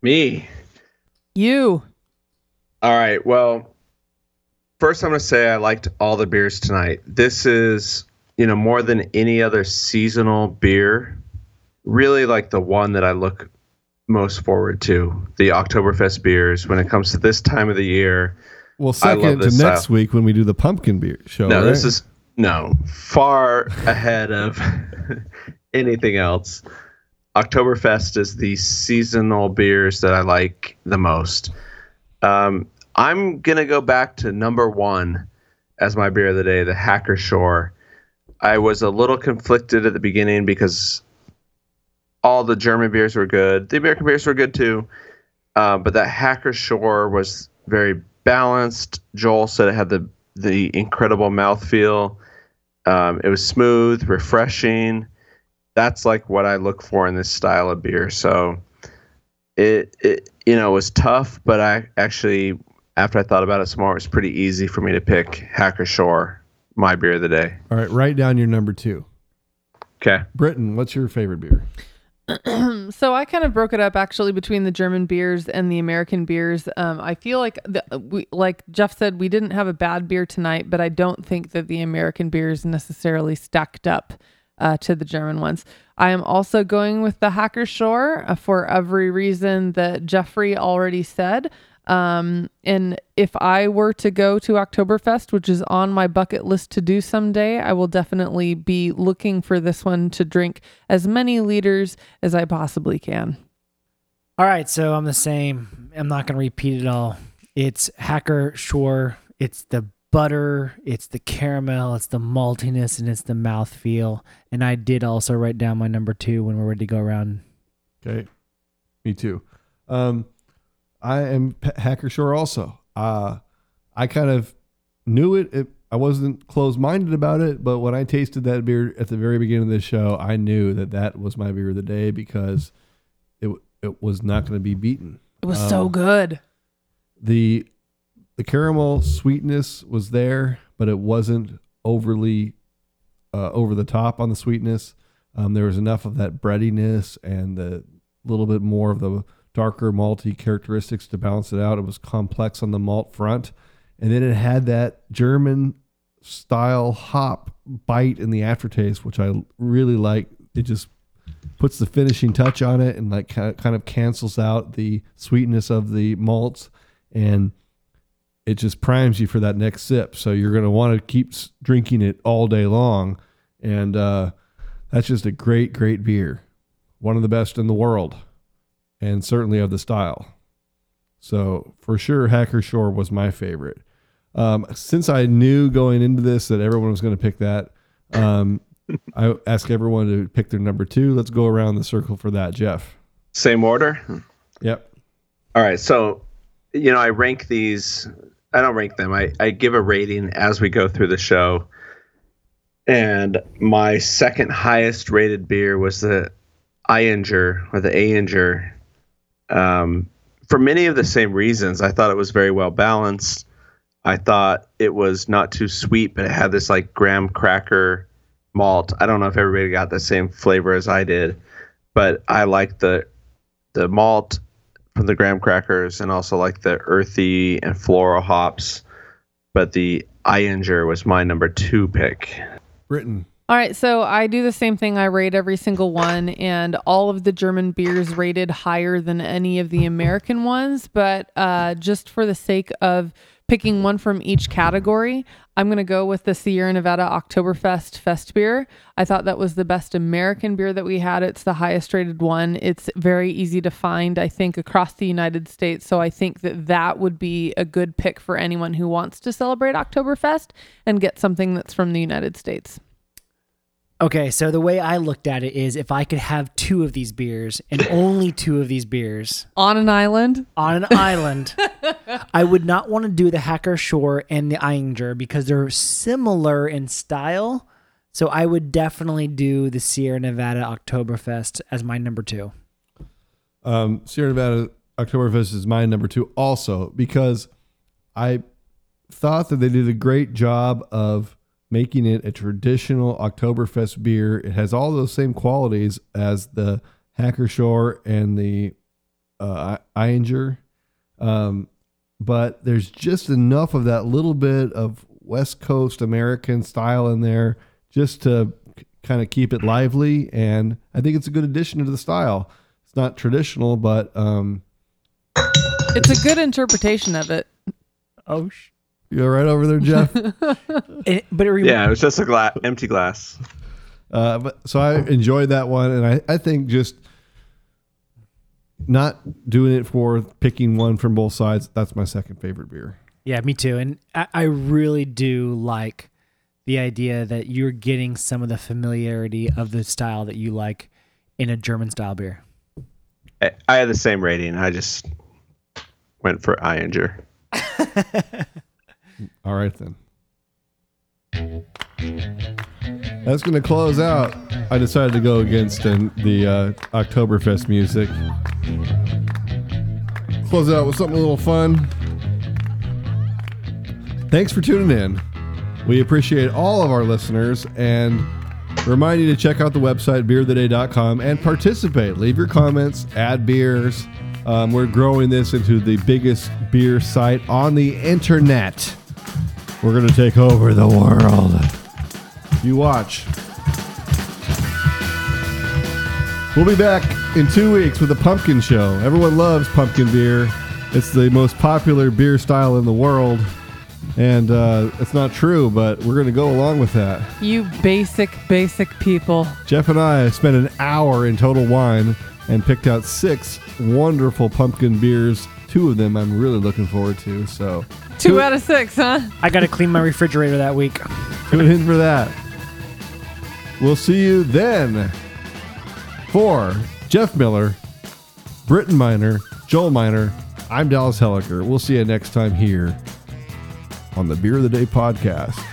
E: Me.
D: You.
E: All right. Well, first I'm going to say I liked all the beers tonight. This is, more than any other seasonal beer, really like the one that I look most forward to, the Oktoberfest beers. When it comes to this time of the year,
B: Well,
E: I love
B: second to
E: this
B: next
E: style.
B: week when we do the pumpkin beer show.
E: No,
B: right?
E: this is far ahead of anything else. Oktoberfest is the seasonal beers that I like the most. I'm gonna go back to number one as my beer of the day, the Hacker Shore. I was a little conflicted at the beginning because all the German beers were good. The American beers were good too. But that Hacker Shore was very balanced. Joel said it had the incredible mouthfeel. It was smooth, refreshing. That's like what I look for in this style of beer. So it was tough, but I actually, after I thought about it some more, it was pretty easy for me to pick Hacker Shore, my beer of the day.
B: All right, write down your number 2.
E: Okay.
B: Britton, what's your favorite beer?
D: So I kind of broke it up actually between the German beers and the American beers. I feel like like Jeff said, we didn't have a bad beer tonight, but I don't think that the American beers necessarily stacked up to the German ones. I am also going with the Hacker Shore for every reason that Jeffrey already said. And if I were to go to Oktoberfest, which is on my bucket list to do someday, I will definitely be looking for this one to drink as many liters as I possibly can.
C: All right, so I'm the same. I'm not going to repeat it all. It's Hacker Shore. It's the butter, it's the caramel, it's the maltiness, and it's the mouthfeel. And I did also write down my number 2 when we're ready to go around.
B: Okay, me too. I am Hacker Shore also. I kind of knew it. I wasn't closed-minded about it, but when I tasted that beer at the very beginning of this show, I knew that was my beer of the day because it was not going to be beaten.
D: It was so good.
B: The caramel sweetness was there, but it wasn't overly over the top on the sweetness. There was enough of that breadiness and the little bit more of the darker malty characteristics to balance it out. It was complex on the malt front, and then it had that German style hop bite in the aftertaste, which I really like. It just puts the finishing touch on it and like kind of cancels out the sweetness of the malts, and it just primes you for that next sip. So you're going to want to keep drinking it all day long. And that's just a great, great beer. One of the best in the world, and certainly of the style. So for sure, Hacker Shore was my favorite. Since I knew going into this that everyone was going to pick that, I asked everyone to pick their number 2. Let's go around the circle for that, Jeff.
E: Same order?
B: Yep.
E: All right. So, I rank these. I don't rank them. I give a rating as we go through the show. And my second highest rated beer was the Ayinger, or the Ayinger. For many of the same reasons. I thought it was very well balanced. I thought it was not too sweet, but it had this like graham cracker malt. I don't know if everybody got the same flavor as I did, but I liked the malt from the graham crackers and also like the earthy and floral hops. But the Ayinger was my number 2 pick.
B: Britton.
D: All right, so I do the same thing. I rate every single one, and all of the German beers rated higher than any of the American ones. But just for the sake of picking one from each category, I'm going to go with the Sierra Nevada Oktoberfest Fest beer. I thought that was the best American beer that we had. It's the highest rated one. It's very easy to find, I think, across the United States. So I think that would be a good pick for anyone who wants to celebrate Oktoberfest and get something that's from the United States.
C: Okay, so the way I looked at it is if I could have 2 of these beers and only 2 of these beers
D: On an island?
C: on an island, I would not want to do the Hacker Shore and the Ayinger because they're similar in style. So I would definitely do the Sierra Nevada Oktoberfest as my number 2.
B: Sierra Nevada Oktoberfest is my number 2 also because I thought that they did a great job of making it a traditional Oktoberfest beer. It has all those same qualities as the Hacker Shore and the Iinger. But there's just enough of that little bit of West Coast American style in there just to kind of keep it lively. And I think it's a good addition to the style. It's not traditional, but
D: It's a good interpretation of it.
C: Oh,
B: you're right over there, Jeff.
C: it
E: was just a empty glass.
B: But so I enjoyed that one, and I think just not doing it for picking one from both sides. That's my second favorite beer.
C: Yeah, me too. And I really do like the idea that you're getting some of the familiarity of the style that you like in a German style beer.
E: I had the same rating. I just went for Iinger.
B: All right, then. That's going to close out. I decided to go against the Oktoberfest music. Close it out with something a little fun. Thanks for tuning in. We appreciate all of our listeners and remind you to check out the website beertheday.com and participate. Leave your comments, add beers. We're growing this into the biggest beer site on the internet. We're going to take over the world. You watch. We'll be back in 2 weeks with a pumpkin show. Everyone loves pumpkin beer. It's the most popular beer style in the world. And it's not true, but we're going to go along with that.
D: You basic people.
B: Jeff and I spent an hour in Total Wine and picked out 6 wonderful pumpkin beers. 2 of them I'm really looking forward to. So
D: 2 out of 6, huh?
C: I got to clean my refrigerator that week.
B: tune in for that. We'll see you then. For Jeff Miller, Britton Miner, Joel Miner, I'm Dallas Helliker. We'll see you next time here on the Beer of the Day podcast.